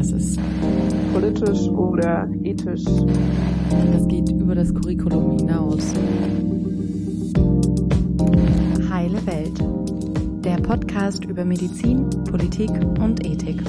Das ist politisch oder ethisch. Das geht über das Curriculum hinaus. Heile Welt. Der Podcast über Medizin, Politik und Ethik.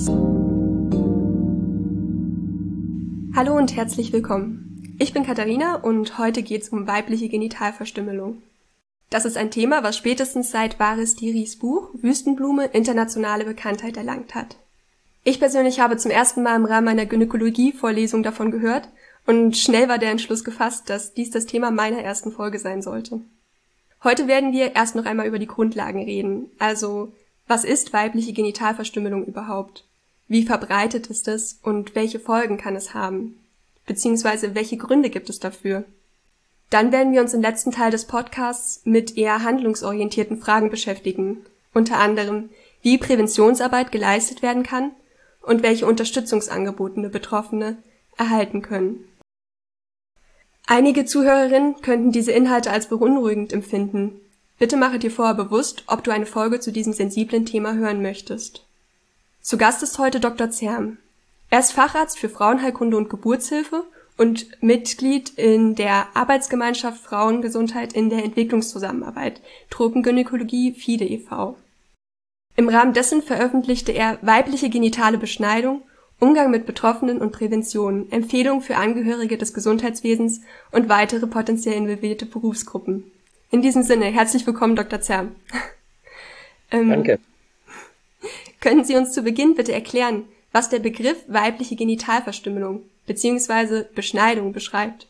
Hallo und herzlich willkommen. Ich bin Katharina und heute geht's um weibliche Genitalverstümmelung. Das ist ein Thema, was spätestens seit Waris Diris Buch Wüstenblume internationale Bekanntheit erlangt hat. Ich persönlich habe zum ersten Mal im Rahmen einer Gynäkologie-Vorlesung davon gehört und schnell war der Entschluss gefasst, dass dies das Thema meiner ersten Folge sein sollte. Heute werden wir erst noch einmal über die Grundlagen reden, also was ist weibliche Genitalverstümmelung überhaupt? Wie verbreitet ist es und welche Folgen kann es haben? Beziehungsweise welche Gründe gibt es dafür? Dann werden wir uns im letzten Teil des Podcasts mit eher handlungsorientierten Fragen beschäftigen, unter anderem, wie Präventionsarbeit geleistet werden kann und welche Unterstützungsangebote Betroffene erhalten können. Einige Zuhörerinnen könnten diese Inhalte als beunruhigend empfinden. Bitte mache dir vorher bewusst, ob du eine Folge zu diesem sensiblen Thema hören möchtest. Zu Gast ist heute Dr. Zerm. Er ist Facharzt für Frauenheilkunde und Geburtshilfe und Mitglied in der Arbeitsgemeinschaft Frauengesundheit in der Entwicklungszusammenarbeit, Tropengynäkologie FIDE e.V. Im Rahmen dessen veröffentlichte er Weibliche genitale Beschneidung, Umgang mit Betroffenen und Prävention, Empfehlungen für Angehörige des Gesundheitswesens und weitere potenziell involvierte Berufsgruppen. In diesem Sinne, herzlich willkommen, Dr. Zerm. Danke. Können Sie uns zu Beginn bitte erklären, was der Begriff weibliche Genitalverstümmelung bzw. Beschneidung beschreibt?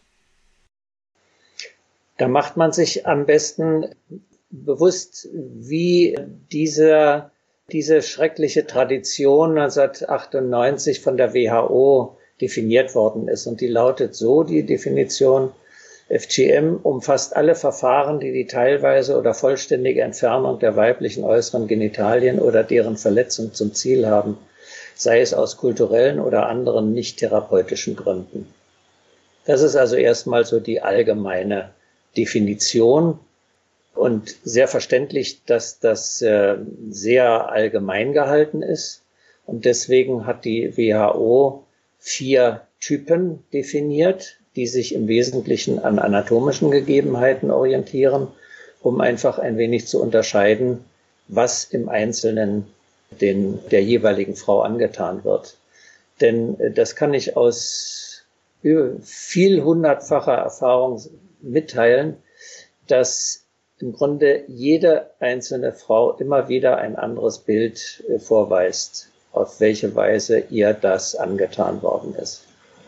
Da macht man sich am besten bewusst, wie diese schreckliche Tradition 1998 von der WHO definiert worden ist. Und die lautet so, die Definition: FGM umfasst alle Verfahren, die die teilweise oder vollständige Entfernung der weiblichen äußeren Genitalien oder deren Verletzung zum Ziel haben, sei es aus kulturellen oder anderen nicht therapeutischen Gründen. Das ist also erstmal so die allgemeine Definition. Und sehr verständlich, dass das sehr allgemein gehalten ist. Und deswegen hat die WHO 4 Typen definiert, die sich im Wesentlichen an anatomischen Gegebenheiten orientieren, um einfach ein wenig zu unterscheiden, was im Einzelnen der jeweiligen Frau angetan wird. Denn das kann ich aus viel hundertfacher Erfahrung mitteilen, dass im Grunde jede einzelne Frau immer wieder ein anderes Bild vorweist, auf welche Weise ihr das angetan worden ist.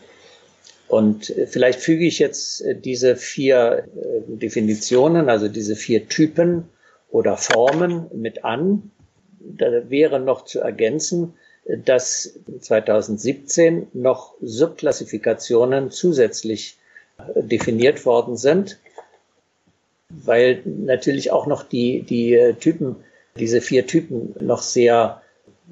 Und vielleicht füge ich jetzt diese 4 Definitionen, also diese 4 Typen oder Formen mit an. Da wäre noch zu ergänzen, dass 2017 noch Subklassifikationen zusätzlich definiert worden sind, weil natürlich auch noch diese 4 Typen noch sehr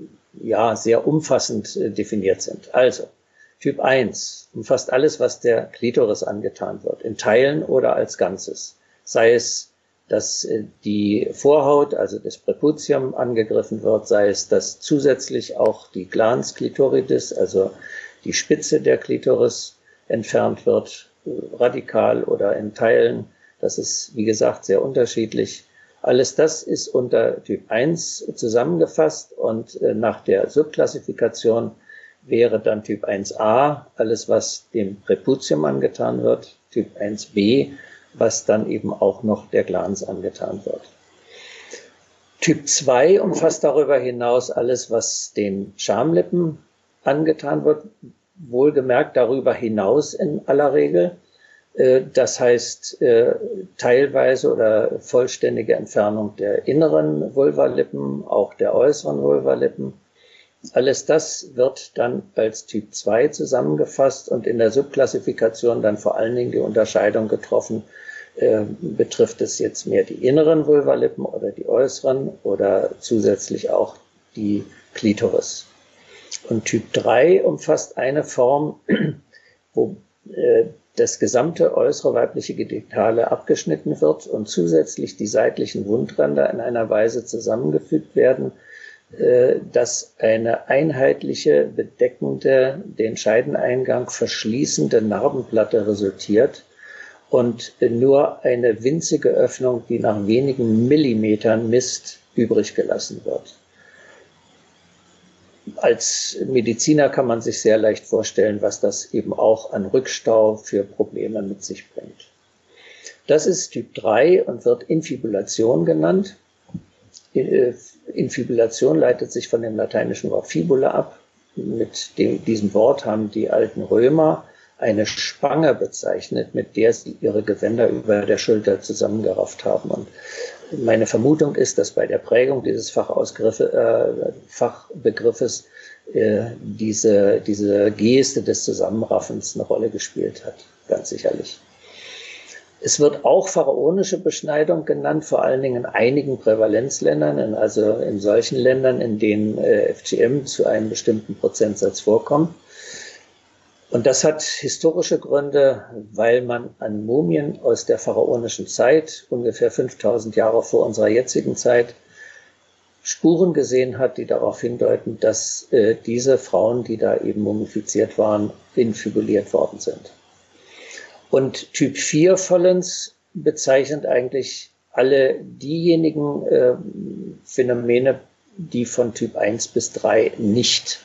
umfassend definiert sind. Also, Typ 1 umfasst alles, was der Klitoris angetan wird, in Teilen oder als Ganzes. Sei es, dass die Vorhaut, also das Präputium, angegriffen wird, sei es, dass zusätzlich auch die Glans clitoridis, also die Spitze der Klitoris, entfernt wird, radikal oder in Teilen. Das ist, wie gesagt, sehr unterschiedlich. Alles das ist unter Typ 1 zusammengefasst und nach der Subklassifikation wäre dann Typ 1a alles, was dem Präputium angetan wird, Typ 1b, was dann eben auch noch der Glans angetan wird. Typ 2 umfasst darüber hinaus alles, was den Schamlippen angetan wird, wohlgemerkt darüber hinaus in aller Regel. Das heißt, teilweise oder vollständige Entfernung der inneren Vulvalippen, auch der äußeren Vulvalippen. Alles das wird dann als Typ 2 zusammengefasst und in der Subklassifikation dann vor allen Dingen die Unterscheidung getroffen, betrifft es jetzt mehr die inneren Vulvalippen oder die äußeren oder zusätzlich auch die Klitoris. Und Typ 3 umfasst eine Form, wo das gesamte äußere weibliche Genitale abgeschnitten wird und zusätzlich die seitlichen Wundränder in einer Weise zusammengefügt werden, dass eine einheitliche, bedeckende, den Scheideneingang verschließende Narbenplatte resultiert und nur eine winzige Öffnung, die nach wenigen Millimetern misst, übrig gelassen wird. Als Mediziner kann man sich sehr leicht vorstellen, was das eben auch an Rückstau für Probleme mit sich bringt. Das ist Typ 3 und wird Infibulation genannt. Infibulation leitet sich von dem lateinischen Wort fibula ab. Mit diesem Wort haben die alten Römer eine Spange bezeichnet, mit der sie ihre Gewänder über der Schulter zusammengerafft haben. Und meine Vermutung ist, dass bei der Prägung dieses Fachbegriffes diese Geste des Zusammenraffens eine Rolle gespielt hat, ganz sicherlich. Es wird auch pharaonische Beschneidung genannt, vor allen Dingen in einigen Prävalenzländern, also in solchen Ländern, in denen FGM zu einem bestimmten Prozentsatz vorkommt. Und das hat historische Gründe, weil man an Mumien aus der pharaonischen Zeit, ungefähr 5000 Jahre vor unserer jetzigen Zeit, Spuren gesehen hat, die darauf hindeuten, dass diese Frauen, die da eben mumifiziert waren, infibuliert worden sind. Und Typ 4 vollends bezeichnet eigentlich alle diejenigen Phänomene, die von Typ 1 bis 3 nicht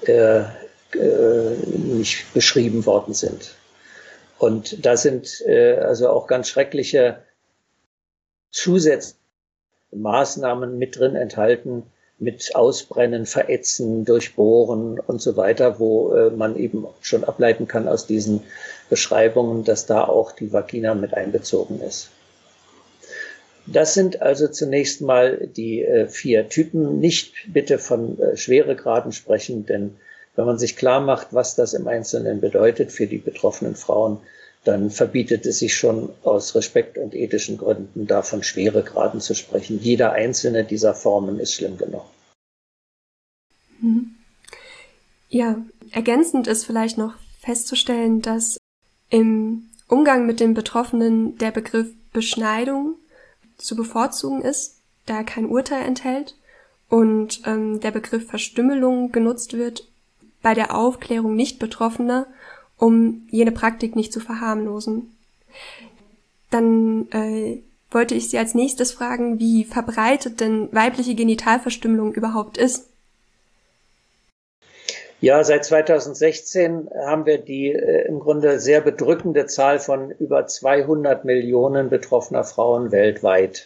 beschrieben worden sind. Und da sind also auch ganz schreckliche zusätzliche Maßnahmen mit drin enthalten, mit Ausbrennen, Verätzen, Durchbohren und so weiter, wo man eben schon ableiten kann aus diesen Beschreibungen, dass da auch die Vagina mit einbezogen ist. Das sind also zunächst mal die 4 Typen. Nicht bitte von Schweregraden sprechen, denn wenn man sich klar macht, was das im Einzelnen bedeutet für die betroffenen Frauen, dann verbietet es sich schon aus Respekt und ethischen Gründen, da von Schweregraden zu sprechen. Jeder einzelne dieser Formen ist schlimm genug. Ja, ergänzend ist vielleicht noch festzustellen, dass im Umgang mit den Betroffenen der Begriff Beschneidung zu bevorzugen ist, da er kein Urteil enthält und der Begriff Verstümmelung genutzt wird bei der Aufklärung Nicht-Betroffener, um jene Praktik nicht zu verharmlosen. Dann wollte ich Sie als nächstes fragen, wie verbreitet denn weibliche Genitalverstümmelung überhaupt ist? Ja, seit 2016 haben wir die im Grunde sehr bedrückende Zahl von über 200 Millionen betroffener Frauen weltweit.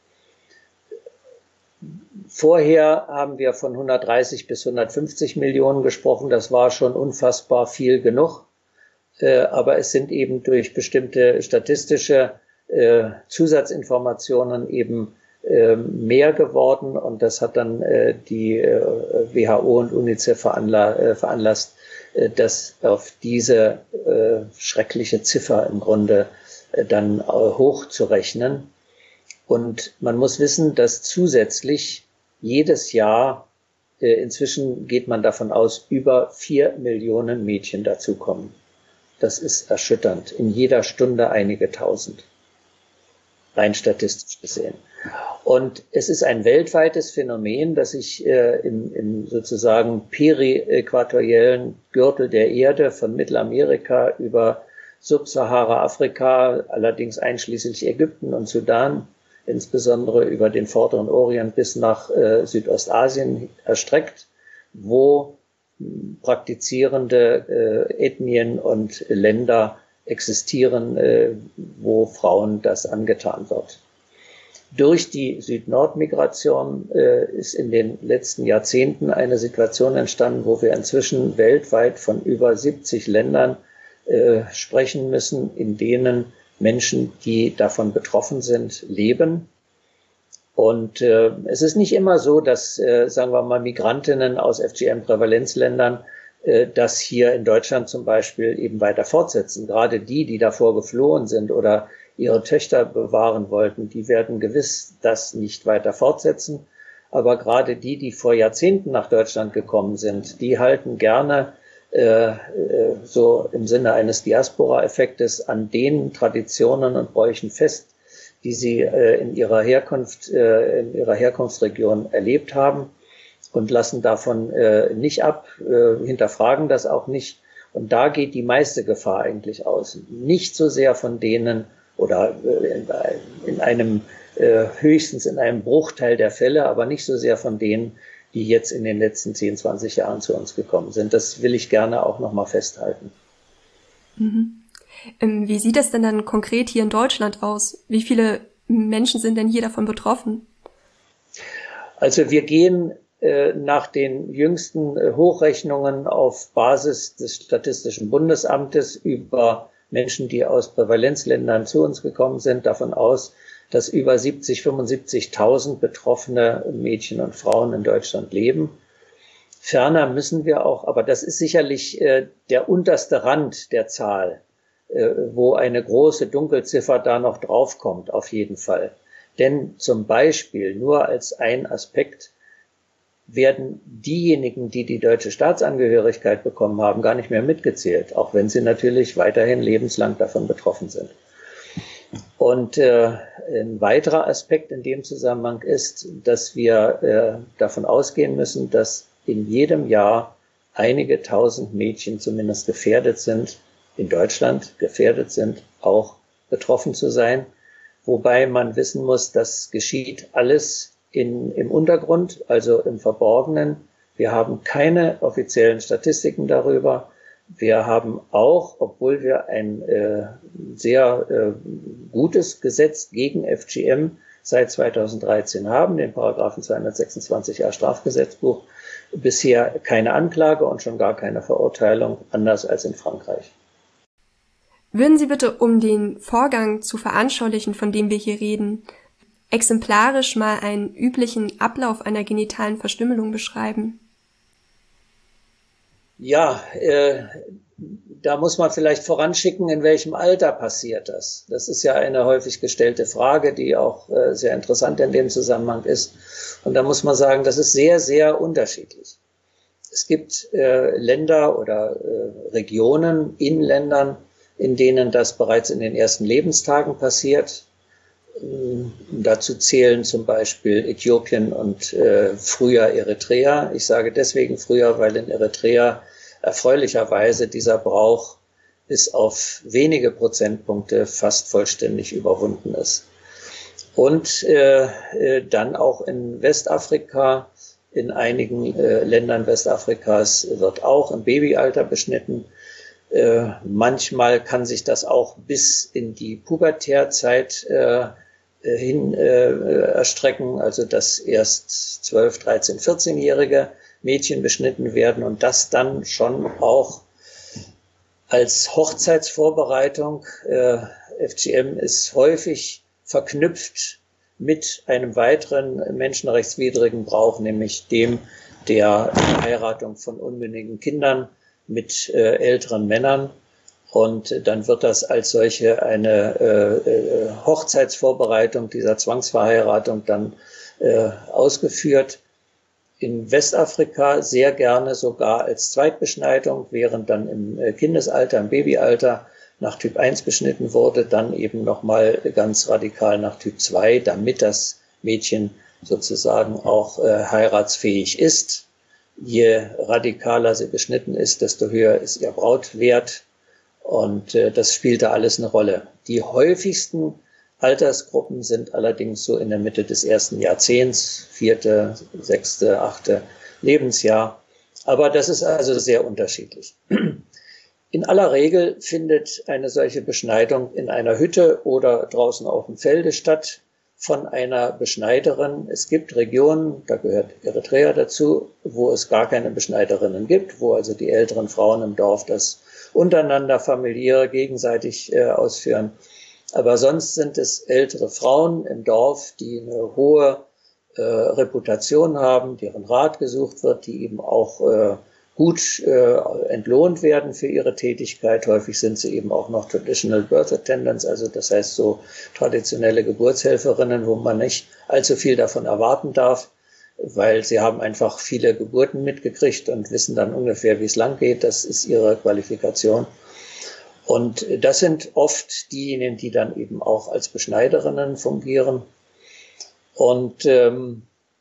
Vorher haben wir von 130 bis 150 Millionen gesprochen. Das war schon unfassbar viel genug. Aber es sind eben durch bestimmte statistische Zusatzinformationen eben mehr geworden. Und das hat dann die WHO und UNICEF veranlasst, das auf diese schreckliche Ziffer im Grunde dann hochzurechnen. Und man muss wissen, dass zusätzlich jedes Jahr, inzwischen geht man davon aus, über 4 Millionen Mädchen dazukommen. Das ist erschütternd. In jeder Stunde einige tausend. Rein statistisch gesehen. Und es ist ein weltweites Phänomen, das sich im sozusagen periäquatoriellen Gürtel der Erde von Mittelamerika über Subsahara-Afrika, allerdings einschließlich Ägypten und Sudan, insbesondere über den Vorderen Orient bis nach Südostasien erstreckt, wo praktizierende Ethnien und Länder existieren, wo Frauen das angetan wird. Durch die Süd-Nord-Migration ist in den letzten Jahrzehnten eine Situation entstanden, wo wir inzwischen weltweit von über 70 Ländern sprechen müssen, in denen Menschen, die davon betroffen sind, leben. Und es ist nicht immer so, dass, sagen wir mal, Migrantinnen aus FGM-Prävalenzländern das hier in Deutschland zum Beispiel eben weiter fortsetzen. Gerade die davor geflohen sind oder ihre Töchter bewahren wollten, die werden gewiss das nicht weiter fortsetzen. Aber gerade die vor Jahrzehnten nach Deutschland gekommen sind, die halten gerne so im Sinne eines Diaspora-Effektes an den Traditionen und Bräuchen fest, die sie in ihrer Herkunftsregion erlebt haben. und lassen davon nicht ab, hinterfragen das auch nicht. Und da geht die meiste Gefahr eigentlich aus. Nicht so sehr von denen oder in einem höchstens in einem Bruchteil der Fälle, aber nicht so sehr von denen, die jetzt in den letzten 10, 20 Jahren zu uns gekommen sind. Das will ich gerne auch nochmal festhalten. Mhm. Wie sieht das denn dann konkret hier in Deutschland aus? Wie viele Menschen sind denn hier davon betroffen? Also wir gehen nach den jüngsten Hochrechnungen auf Basis des Statistischen Bundesamtes über Menschen, die aus Prävalenzländern zu uns gekommen sind, davon aus, dass über 75.000 betroffene Mädchen und Frauen in Deutschland leben. Ferner müssen wir auch, aber das ist sicherlich der unterste Rand der Zahl, wo eine große Dunkelziffer da noch draufkommt, auf jeden Fall. Denn zum Beispiel, nur als ein Aspekt, werden diejenigen, die die deutsche Staatsangehörigkeit bekommen haben, gar nicht mehr mitgezählt, auch wenn sie natürlich weiterhin lebenslang davon betroffen sind. Und ein weiterer Aspekt in dem Zusammenhang ist, dass wir davon ausgehen müssen, dass in jedem Jahr einige tausend Mädchen zumindest gefährdet sind, in Deutschland gefährdet sind, auch betroffen zu sein. Wobei man wissen muss, das geschieht alles im Untergrund, also im Verborgenen. Wir haben keine offiziellen Statistiken darüber. Wir haben auch, obwohl wir ein sehr gutes Gesetz gegen FGM seit 2013 haben, den Paragraphen 226a Strafgesetzbuch, bisher keine Anklage und schon gar keine Verurteilung, anders als in Frankreich. Würden Sie bitte, um den Vorgang zu veranschaulichen, von dem wir hier reden, exemplarisch mal einen üblichen Ablauf einer genitalen Verstümmelung beschreiben? Ja, da muss man vielleicht voranschicken, in welchem Alter passiert das? Das ist ja eine häufig gestellte Frage, die auch sehr interessant in dem Zusammenhang ist. Und da muss man sagen, das ist sehr, sehr unterschiedlich. Es gibt Länder oder Regionen in Ländern, in denen das bereits in den ersten Lebenstagen passiert. Dazu zählen zum Beispiel Äthiopien und früher Eritrea. Ich sage deswegen früher, weil in Eritrea erfreulicherweise dieser Brauch bis auf wenige Prozentpunkte fast vollständig überwunden ist. Und dann auch in Westafrika, in einigen Ländern Westafrikas wird auch im Babyalter beschnitten. Manchmal kann sich das auch bis in die Pubertärzeit hin erstrecken, also dass erst 12, 13, 14-jährige Mädchen beschnitten werden und das dann schon auch als Hochzeitsvorbereitung. FGM ist häufig verknüpft mit einem weiteren menschenrechtswidrigen Brauch, nämlich dem der Heiratung von unmündigen Kindern mit älteren Männern. Und dann wird das als solche eine Hochzeitsvorbereitung dieser Zwangsverheiratung dann ausgeführt. In Westafrika sehr gerne sogar als Zweitbeschneidung, während dann im Kindesalter, im Babyalter nach Typ 1 beschnitten wurde, dann eben nochmal ganz radikal nach Typ 2, damit das Mädchen sozusagen auch heiratsfähig ist. Je radikaler sie beschnitten ist, desto höher ist ihr Brautwert. Und das spielte alles eine Rolle. Die häufigsten Altersgruppen sind allerdings so in der Mitte des ersten Jahrzehnts, 4., 6., 8. Lebensjahr. Aber das ist also sehr unterschiedlich. In aller Regel findet eine solche Beschneidung in einer Hütte oder draußen auf dem Felde statt von einer Beschneiderin. Es gibt Regionen, da gehört Eritrea dazu, wo es gar keine Beschneiderinnen gibt, wo also die älteren Frauen im Dorf das untereinander familiär gegenseitig ausführen. Aber sonst sind es ältere Frauen im Dorf, die eine hohe Reputation haben, deren Rat gesucht wird, die eben auch gut entlohnt werden für ihre Tätigkeit. Häufig sind sie eben auch noch Traditional Birth Attendants, also das heißt so traditionelle Geburtshelferinnen, wo man nicht allzu viel davon erwarten darf, weil sie haben einfach viele Geburten mitgekriegt und wissen dann ungefähr, wie es lang geht. Das ist ihre Qualifikation. Und das sind oft diejenigen, die dann eben auch als Beschneiderinnen fungieren. Und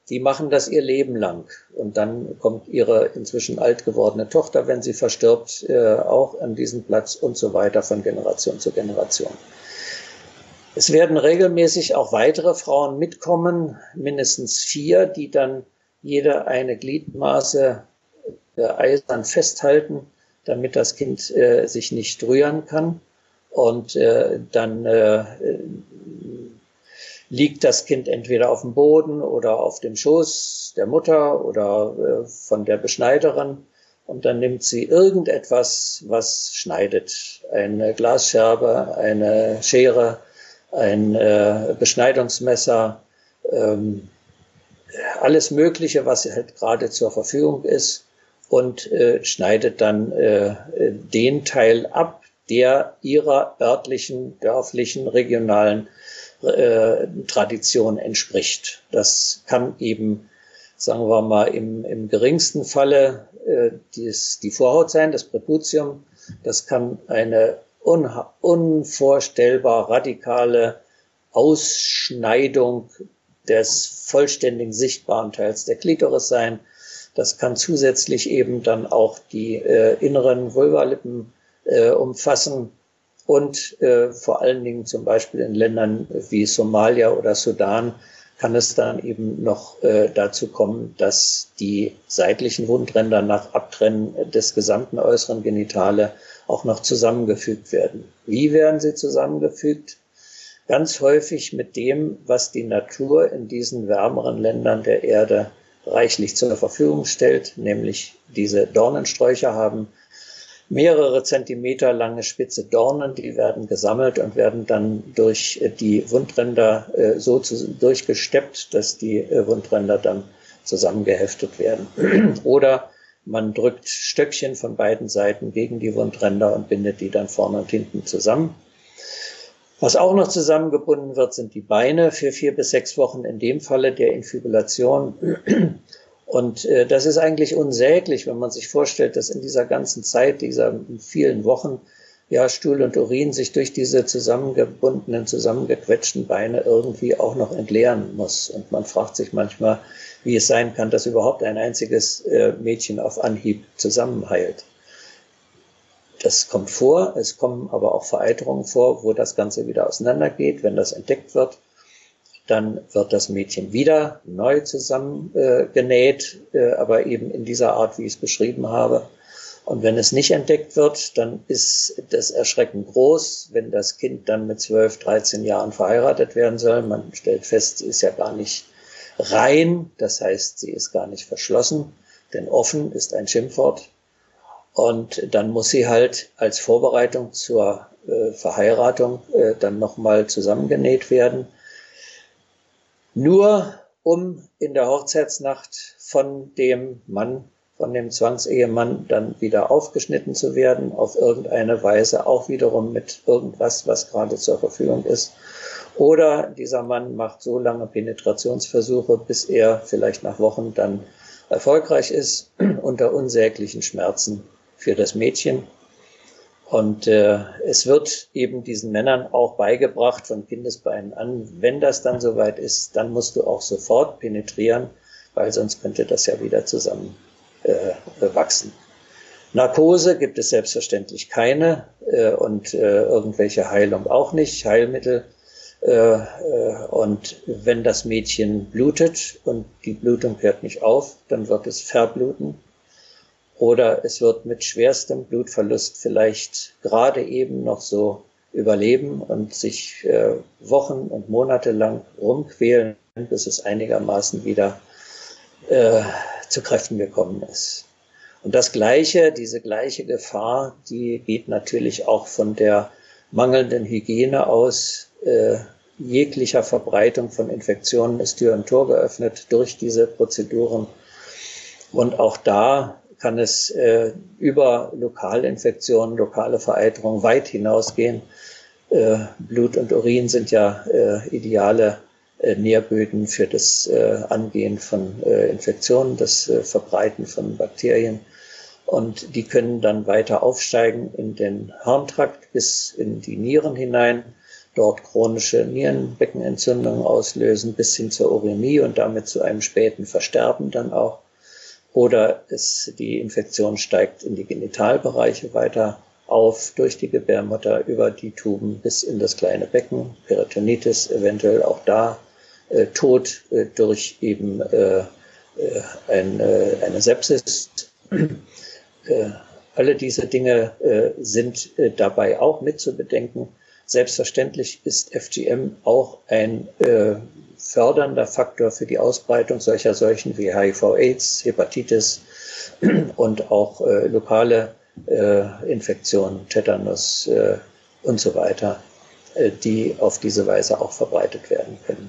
die machen das ihr Leben lang. Und dann kommt ihre inzwischen alt gewordene Tochter, wenn sie verstirbt, auch an diesen Platz und so weiter von Generation zu Generation. Es werden regelmäßig auch weitere Frauen mitkommen, mindestens 4, die dann jede eine Gliedmaße eisern festhalten, damit das Kind sich nicht rühren kann. Und dann liegt das Kind entweder auf dem Boden oder auf dem Schoß der Mutter oder von der Beschneiderin. Und dann nimmt sie irgendetwas, was schneidet. Eine Glasscherbe, eine Schere, ein Beschneidungsmesser, alles Mögliche, was halt gerade zur Verfügung ist, und schneidet dann den Teil ab, der ihrer örtlichen, dörflichen, regionalen Tradition entspricht. Das kann eben, sagen wir mal, im geringsten Falle die Vorhaut sein, das Präputium. Das kann eine unvorstellbar radikale Ausschneidung des vollständigen sichtbaren Teils der Klitoris sein. Das kann zusätzlich eben dann auch die inneren Vulvalippen umfassen und vor allen Dingen zum Beispiel in Ländern wie Somalia oder Sudan kann es dann eben noch dazu kommen, dass die seitlichen Wundränder nach Abtrennen des gesamten äußeren Genitale auch noch zusammengefügt werden. Wie werden sie zusammengefügt? Ganz häufig mit dem, was die Natur in diesen wärmeren Ländern der Erde reichlich zur Verfügung stellt, nämlich diese Dornensträucher haben mehrere Zentimeter lange spitze Dornen, die werden gesammelt und werden dann durch die Wundränder so durchgesteppt, dass die Wundränder dann zusammengeheftet werden. Oder man drückt Stöckchen von beiden Seiten gegen die Wundränder und bindet die dann vorne und hinten zusammen. Was auch noch zusammengebunden wird, sind die Beine für 4 bis 6 Wochen in dem Falle der Infibulation. Und das ist eigentlich unsäglich, wenn man sich vorstellt, dass in dieser ganzen Zeit, dieser vielen Wochen, ja, Stuhl und Urin sich durch diese zusammengebundenen, zusammengequetschten Beine irgendwie auch noch entleeren muss. Und man fragt sich manchmal, wie es sein kann, dass überhaupt ein einziges Mädchen auf Anhieb zusammenheilt. Das kommt vor, es kommen aber auch Vereiterungen vor, wo das Ganze wieder auseinandergeht. Wenn das entdeckt wird, dann wird das Mädchen wieder neu zusammengenäht, aber eben in dieser Art, wie ich es beschrieben habe. Und wenn es nicht entdeckt wird, dann ist das Erschrecken groß, wenn das Kind dann mit 12, 13 Jahren verheiratet werden soll. Man stellt fest, sie ist ja gar nicht rein, das heißt, sie ist gar nicht verschlossen, denn offen ist ein Schimpfwort. Und dann muss sie halt als Vorbereitung zur Verheiratung dann nochmal zusammengenäht werden. Nur um in der Hochzeitsnacht von dem Mann, von dem Zwangsehemann dann wieder aufgeschnitten zu werden, auf irgendeine Weise, auch wiederum mit irgendwas, was gerade zur Verfügung ist. Oder dieser Mann macht so lange Penetrationsversuche, bis er vielleicht nach Wochen dann erfolgreich ist, unter unsäglichen Schmerzen für das Mädchen. Und es wird eben diesen Männern auch beigebracht von Kindesbeinen an, wenn das dann soweit ist, dann musst du auch sofort penetrieren, weil sonst könnte das ja wieder zusammen wachsen. Narkose gibt es selbstverständlich keine und irgendwelche Heilung auch nicht, Heilmittel. Und wenn das Mädchen blutet und die Blutung hört nicht auf, dann wird es verbluten. Oder es wird mit schwerstem Blutverlust vielleicht gerade eben noch so überleben und sich Wochen und Monate lang rumquälen, bis es einigermaßen wieder zu Kräften gekommen ist. Und diese gleiche Gefahr, die geht natürlich auch von der mangelnden Hygiene aus. Jeglicher Verbreitung von Infektionen ist Tür und Tor geöffnet durch diese Prozeduren. Und auch da kann es über Lokalinfektionen, lokale Vereiterungen weit hinausgehen. Blut und Urin sind ja ideale Nährböden für das Angehen von Infektionen, das Verbreiten von Bakterien. Und die können dann weiter aufsteigen in den Harntrakt bis in die Nieren hinein. dort chronische Nierenbeckenentzündungen auslösen, bis hin zur Urämie und damit zu einem späten Versterben dann auch. Oder die Infektion steigt in die Genitalbereiche weiter auf, durch die Gebärmutter, über die Tuben bis in das kleine Becken, Peritonitis, eventuell auch da, Tod durch eben eine Sepsis. Alle diese Dinge sind dabei auch mit zu bedenken. Selbstverständlich ist FGM auch ein fördernder Faktor für die Ausbreitung solcher Seuchen wie HIV/AIDS, Hepatitis und auch lokale Infektionen, Tetanus und so weiter, die auf diese Weise auch verbreitet werden können.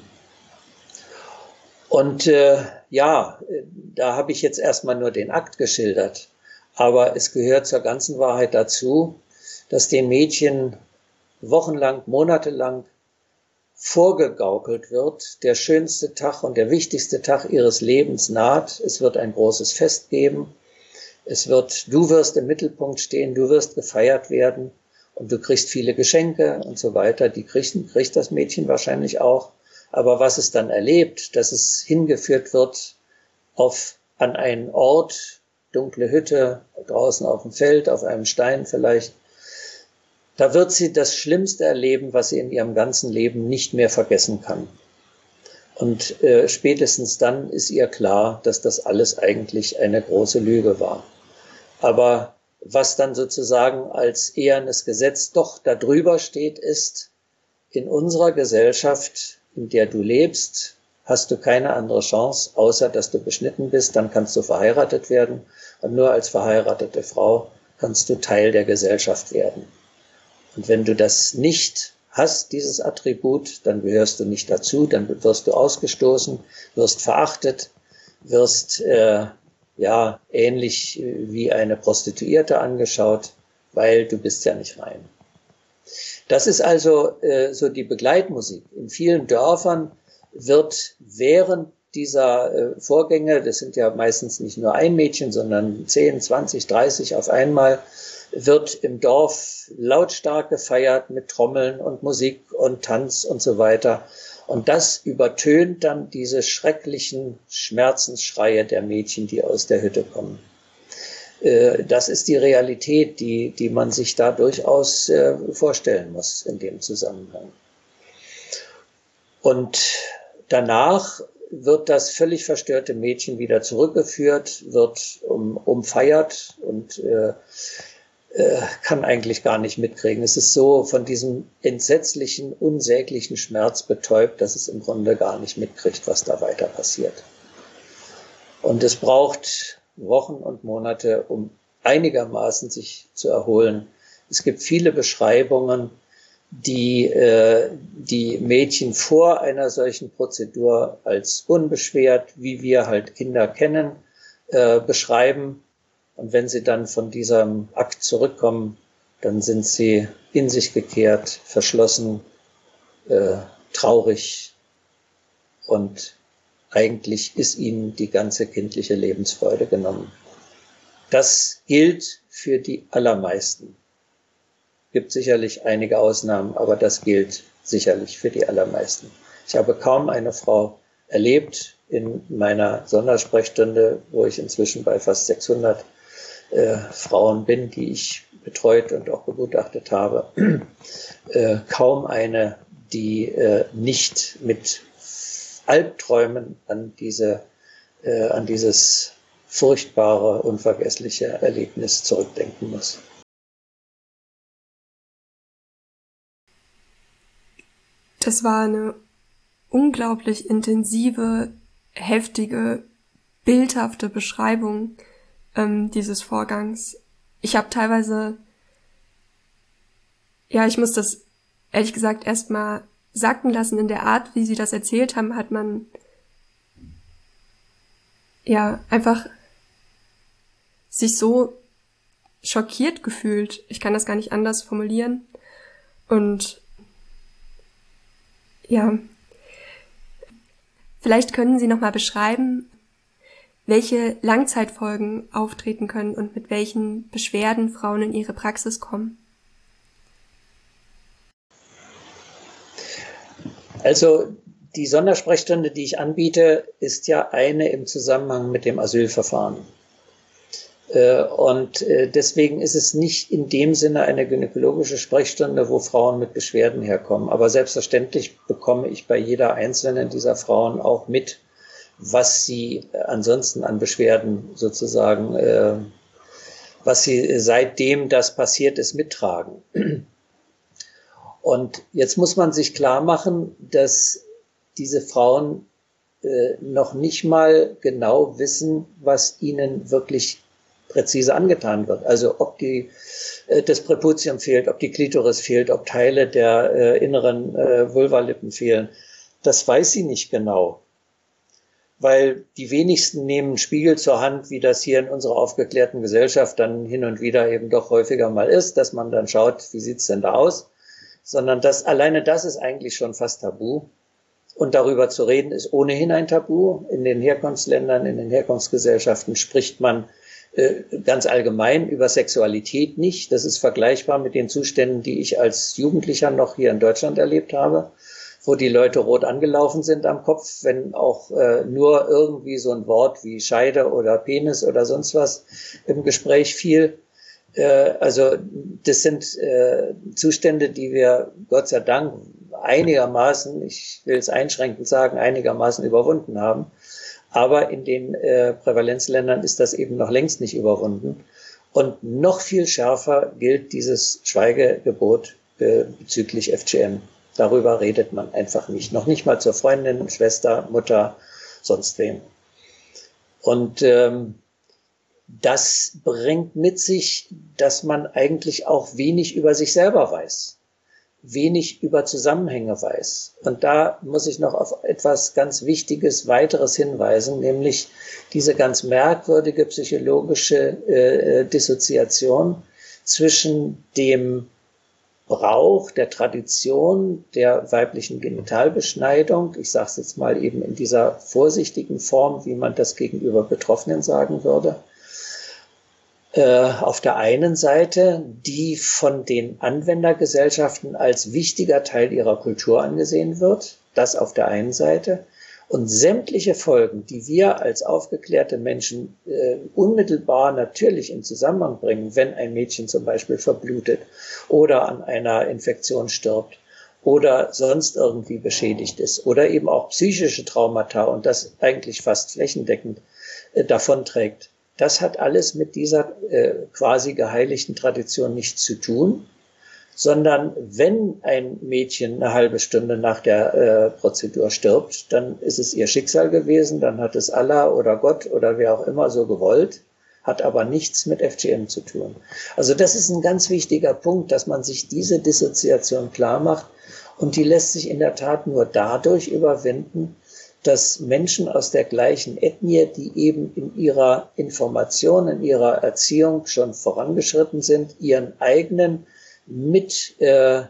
Und da habe ich jetzt erstmal nur den Akt geschildert, aber es gehört zur ganzen Wahrheit dazu, dass den Mädchen wochenlang, monatelang vorgegaukelt wird, der schönste Tag und der wichtigste Tag ihres Lebens naht. Es wird ein großes Fest geben. Du wirst im Mittelpunkt stehen, du wirst gefeiert werden und du kriegst viele Geschenke und so weiter. Die kriegt das Mädchen wahrscheinlich auch. Aber was es dann erlebt, dass es hingeführt wird an einen Ort, dunkle Hütte, draußen auf dem Feld, auf einem Stein vielleicht, da wird sie das Schlimmste erleben, was sie in ihrem ganzen Leben nicht mehr vergessen kann. Und spätestens dann ist ihr klar, dass das alles eigentlich eine große Lüge war. Aber was dann sozusagen als ehernes Gesetz doch darüber steht, ist, in unserer Gesellschaft, in der du lebst, hast du keine andere Chance, außer dass du beschnitten bist, dann kannst du verheiratet werden. Und nur als verheiratete Frau kannst du Teil der Gesellschaft werden. Und wenn du das nicht hast, dieses Attribut, dann gehörst du nicht dazu, dann wirst du ausgestoßen, wirst verachtet, wirst ähnlich wie eine Prostituierte angeschaut, weil du bist ja nicht rein. Das ist also so die Begleitmusik. In vielen Dörfern wird während dieser Vorgänge, das sind ja meistens nicht nur ein Mädchen, sondern 10, 20, 30 auf einmal, wird im Dorf lautstark gefeiert mit Trommeln und Musik und Tanz und so weiter. Und das übertönt dann diese schrecklichen Schmerzensschreie der Mädchen, die aus der Hütte kommen. Das ist die Realität, die man sich da durchaus vorstellen muss in dem Zusammenhang. Und danach wird das völlig verstörte Mädchen wieder zurückgeführt, wird umfeiert und kann eigentlich gar nicht mitkriegen. Es ist so von diesem entsetzlichen, unsäglichen Schmerz betäubt, dass es im Grunde gar nicht mitkriegt, was da weiter passiert. Und es braucht Wochen und Monate, um einigermaßen sich zu erholen. Es gibt viele Beschreibungen, die Mädchen vor einer solchen Prozedur als unbeschwert, wie wir halt Kinder kennen, beschreiben. Und wenn sie dann von diesem Akt zurückkommen, dann sind sie in sich gekehrt, verschlossen, traurig und eigentlich ist ihnen die ganze kindliche Lebensfreude genommen. Das gilt für die allermeisten. Gibt sicherlich einige Ausnahmen, aber das gilt sicherlich für die allermeisten. Ich habe kaum eine Frau erlebt in meiner Sondersprechstunde, wo ich inzwischen bei fast 600 Frauen bin, die ich betreut und auch begutachtet habe, kaum eine, die nicht mit Albträumen an dieses furchtbare, unvergessliche Erlebnis zurückdenken muss. Das war eine unglaublich intensive, heftige, bildhafte Beschreibung dieses Vorgangs. Ich habe teilweise, ich muss das ehrlich gesagt erstmal sacken lassen. In der Art, wie sie das erzählt haben, hat man einfach sich so schockiert gefühlt. Ich kann das gar nicht anders formulieren. Und vielleicht können Sie nochmal beschreiben, welche Langzeitfolgen auftreten können und mit welchen Beschwerden Frauen in ihre Praxis kommen. Also die Sondersprechstunde, die ich anbiete, ist ja eine im Zusammenhang mit dem Asylverfahren. Und deswegen ist es nicht in dem Sinne eine gynäkologische Sprechstunde, wo Frauen mit Beschwerden herkommen. Aber selbstverständlich bekomme ich bei jeder einzelnen dieser Frauen auch mit, was sie ansonsten an Beschwerden sozusagen, was sie seitdem das passiert ist, mittragen. Und jetzt muss man sich klar machen, dass diese Frauen noch nicht mal genau wissen, was ihnen wirklich präzise angetan wird. Also ob das Präputium fehlt, ob die Klitoris fehlt, ob Teile der inneren Vulvalippen fehlen. Das weiß sie nicht genau. Weil die wenigsten nehmen einen Spiegel zur Hand, wie das hier in unserer aufgeklärten Gesellschaft dann hin und wieder eben doch häufiger mal ist, dass man dann schaut, wie sieht's denn da aus? Sondern alleine das ist eigentlich schon fast tabu. Und darüber zu reden ist ohnehin ein Tabu. In den Herkunftsländern, in den Herkunftsgesellschaften spricht man ganz allgemein über Sexualität nicht. Das ist vergleichbar mit den Zuständen, die ich als Jugendlicher noch hier in Deutschland erlebt habe, wo die Leute rot angelaufen sind am Kopf, wenn auch nur irgendwie so ein Wort wie Scheide oder Penis oder sonst was im Gespräch fiel. Also das sind Zustände, die wir Gott sei Dank einigermaßen, ich will es einschränkend sagen, einigermaßen überwunden haben. Aber in den Prävalenzländern ist das eben noch längst nicht überwunden. Und noch viel schärfer gilt dieses Schweigegebot bezüglich FGM. Darüber redet man einfach nicht. Noch nicht mal zur Freundin, Schwester, Mutter, sonst wem. Und das bringt mit sich, dass man eigentlich auch wenig über sich selber weiß, wenig über Zusammenhänge weiß. Und da muss ich noch auf etwas ganz Wichtiges weiteres hinweisen, nämlich diese ganz merkwürdige psychologische Dissoziation zwischen dem Brauch, der Tradition der weiblichen Genitalbeschneidung, ich sage es jetzt mal eben in dieser vorsichtigen Form, wie man das gegenüber Betroffenen sagen würde, auf der einen Seite, die von den Anwendergesellschaften als wichtiger Teil ihrer Kultur angesehen wird, das auf der einen Seite, und sämtliche Folgen, die wir als aufgeklärte Menschen unmittelbar natürlich in Zusammenhang bringen, wenn ein Mädchen zum Beispiel verblutet oder an einer Infektion stirbt oder sonst irgendwie beschädigt ist oder eben auch psychische Traumata und das eigentlich fast flächendeckend davonträgt. Das hat alles mit dieser quasi geheiligten Tradition nichts zu tun, sondern wenn ein Mädchen eine halbe Stunde nach der Prozedur stirbt, dann ist es ihr Schicksal gewesen, dann hat es Allah oder Gott oder wer auch immer so gewollt, hat aber nichts mit FGM zu tun. Also das ist ein ganz wichtiger Punkt, dass man sich diese Dissoziation klar macht und die lässt sich in der Tat nur dadurch überwinden, dass Menschen aus der gleichen Ethnie, die eben in ihrer Information, in ihrer Erziehung schon vorangeschritten sind, ihren eigenen Mitmenschen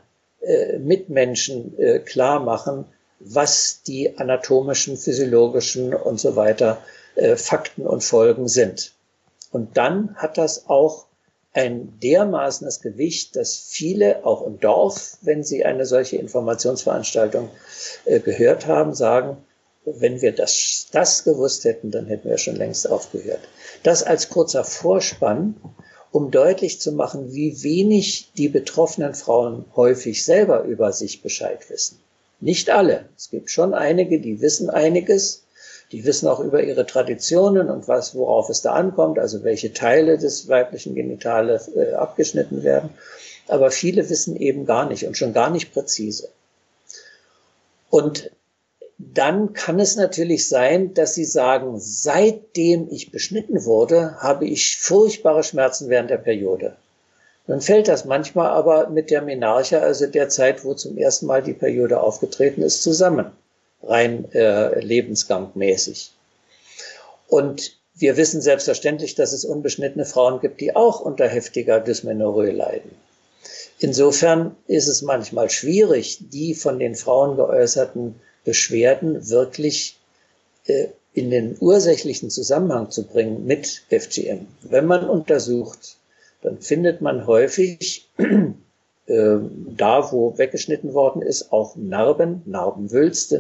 klar machen, was die anatomischen, physiologischen und so weiter Fakten und Folgen sind. Und dann hat das auch ein dermaßenes Gewicht, dass viele, auch im Dorf, wenn sie eine solche Informationsveranstaltung gehört haben, sagen, wenn wir das gewusst hätten, dann hätten wir schon längst aufgehört. Das als kurzer Vorspann, um deutlich zu machen, wie wenig die betroffenen Frauen häufig selber über sich Bescheid wissen. Nicht alle. Es gibt schon einige, die wissen einiges. Die wissen auch über ihre Traditionen und worauf es da ankommt, also welche Teile des weiblichen Genitales abgeschnitten werden. Aber viele wissen eben gar nicht und schon gar nicht präzise. Und dann kann es natürlich sein, dass sie sagen, seitdem ich beschnitten wurde, habe ich furchtbare Schmerzen während der Periode. Dann fällt das manchmal aber mit der Menarche, also der Zeit, wo zum ersten Mal die Periode aufgetreten ist, zusammen, rein lebensgangmäßig. Und wir wissen selbstverständlich, dass es unbeschnittene Frauen gibt, die auch unter heftiger Dysmenorrhoe leiden. Insofern ist es manchmal schwierig, die von den Frauen geäußerten Beschwerden wirklich in den ursächlichen Zusammenhang zu bringen mit FGM. Wenn man untersucht, dann findet man häufig da, wo weggeschnitten worden ist, auch Narben, Narbenwülste,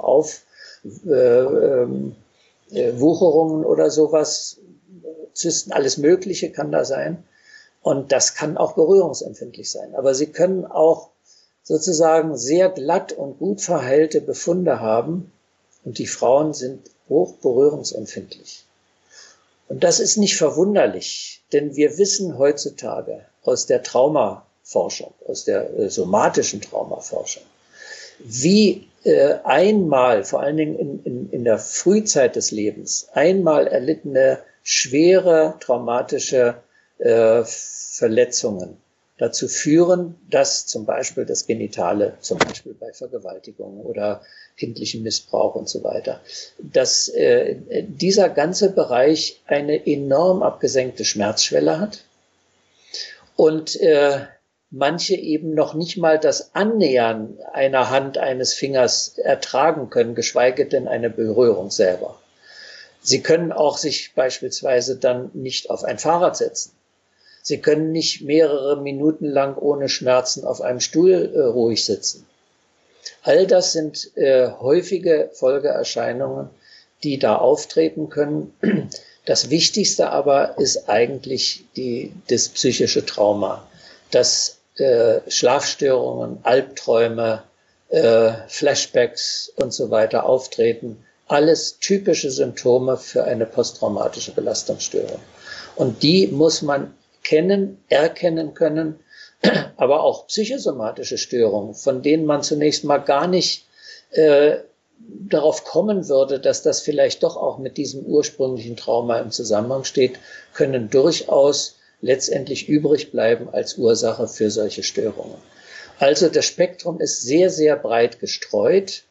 Wucherungen oder sowas, Zysten, alles Mögliche kann da sein. Und das kann auch berührungsempfindlich sein. Aber sie können auch sozusagen sehr glatt und gut verheilte Befunde haben. Und die Frauen sind hoch berührungsempfindlich. Und das ist nicht verwunderlich, denn wir wissen heutzutage aus der Traumaforschung, aus der somatischen Traumaforschung, wie einmal, vor allen Dingen in der Frühzeit des Lebens, einmal erlittene schwere traumatische Verletzungen dazu führen, dass zum Beispiel das Genitale, zum Beispiel bei Vergewaltigung oder kindlichem Missbrauch und so weiter, dass dieser ganze Bereich eine enorm abgesenkte Schmerzschwelle hat und manche eben noch nicht mal das Annähern einer Hand, eines Fingers ertragen können, geschweige denn eine Berührung selber. Sie können auch sich beispielsweise dann nicht auf ein Fahrrad setzen. Sie können nicht mehrere Minuten lang ohne Schmerzen auf einem Stuhl ruhig sitzen. All das sind häufige Folgeerscheinungen, die da auftreten können. Das Wichtigste aber ist eigentlich das psychische Trauma, dass Schlafstörungen, Albträume, Flashbacks und so weiter auftreten. Alles typische Symptome für eine posttraumatische Belastungsstörung. Und die muss man erkennen können, aber auch psychosomatische Störungen, von denen man zunächst mal gar nicht darauf kommen würde, dass das vielleicht doch auch mit diesem ursprünglichen Trauma im Zusammenhang steht, können durchaus letztendlich übrig bleiben als Ursache für solche Störungen. Also das Spektrum ist sehr, sehr breit gestreut,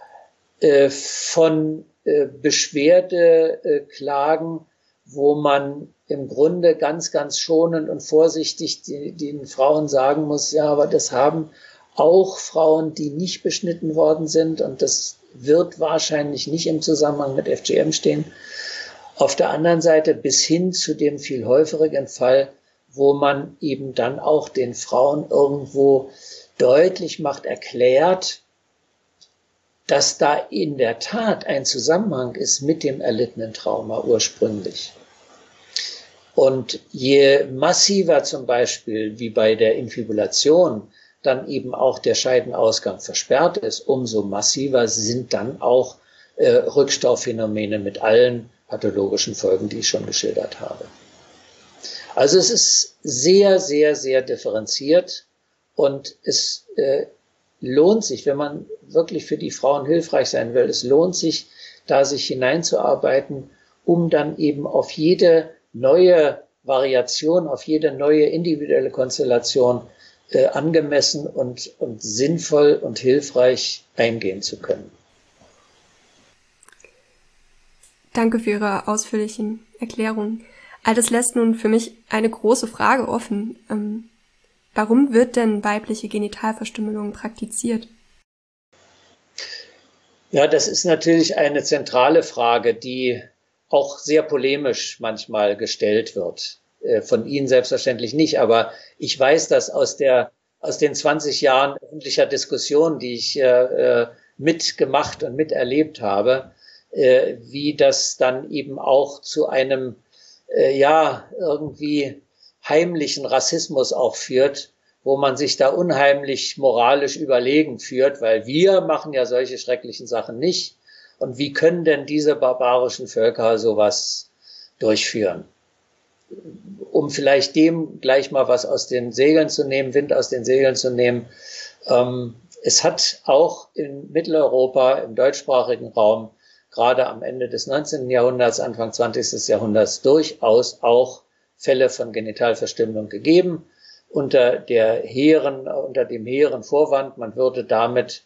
von Beschwerdeklagen, wo man im Grunde ganz, ganz schonend und vorsichtig den Frauen sagen muss, ja, aber das haben auch Frauen, die nicht beschnitten worden sind, und das wird wahrscheinlich nicht im Zusammenhang mit FGM stehen. Auf der anderen Seite bis hin zu dem viel häufigeren Fall, wo man eben dann auch den Frauen irgendwo deutlich macht, erklärt, dass da in der Tat ein Zusammenhang ist mit dem erlittenen Trauma ursprünglich. Und je massiver zum Beispiel, wie bei der Infibulation, dann eben auch der Scheidenausgang versperrt ist, umso massiver sind dann auch Rückstauphänomene mit allen pathologischen Folgen, die ich schon geschildert habe. Also es ist sehr, sehr, sehr differenziert, und es lohnt sich, wenn man wirklich für die Frauen hilfreich sein will, es lohnt sich, da sich hineinzuarbeiten, um dann eben auf jede neue Variation, auf jede neue individuelle Konstellation angemessen und sinnvoll und hilfreich eingehen zu können. Danke für Ihre ausführlichen Erklärungen. All das lässt nun für mich eine große Frage offen. Warum wird denn weibliche Genitalverstümmelung praktiziert? Ja, das ist natürlich eine zentrale Frage, die auch sehr polemisch manchmal gestellt wird. Von Ihnen selbstverständlich nicht, aber ich weiß das aus den 20 Jahren öffentlicher Diskussion, die ich mitgemacht und miterlebt habe, wie das dann eben auch zu einem irgendwie heimlichen Rassismus auch führt, wo man sich da unheimlich moralisch überlegen führt, weil wir machen ja solche schrecklichen Sachen nicht. Und wie können denn diese barbarischen Völker sowas durchführen? Um vielleicht dem gleich mal was aus den Segeln zu nehmen, Wind aus den Segeln zu nehmen. Es hat auch in Mitteleuropa, im deutschsprachigen Raum, gerade am Ende des 19. Jahrhunderts, Anfang 20. Jahrhunderts durchaus auch Fälle von Genitalverstümmelung gegeben, unter dem hehren Vorwand, man würde damit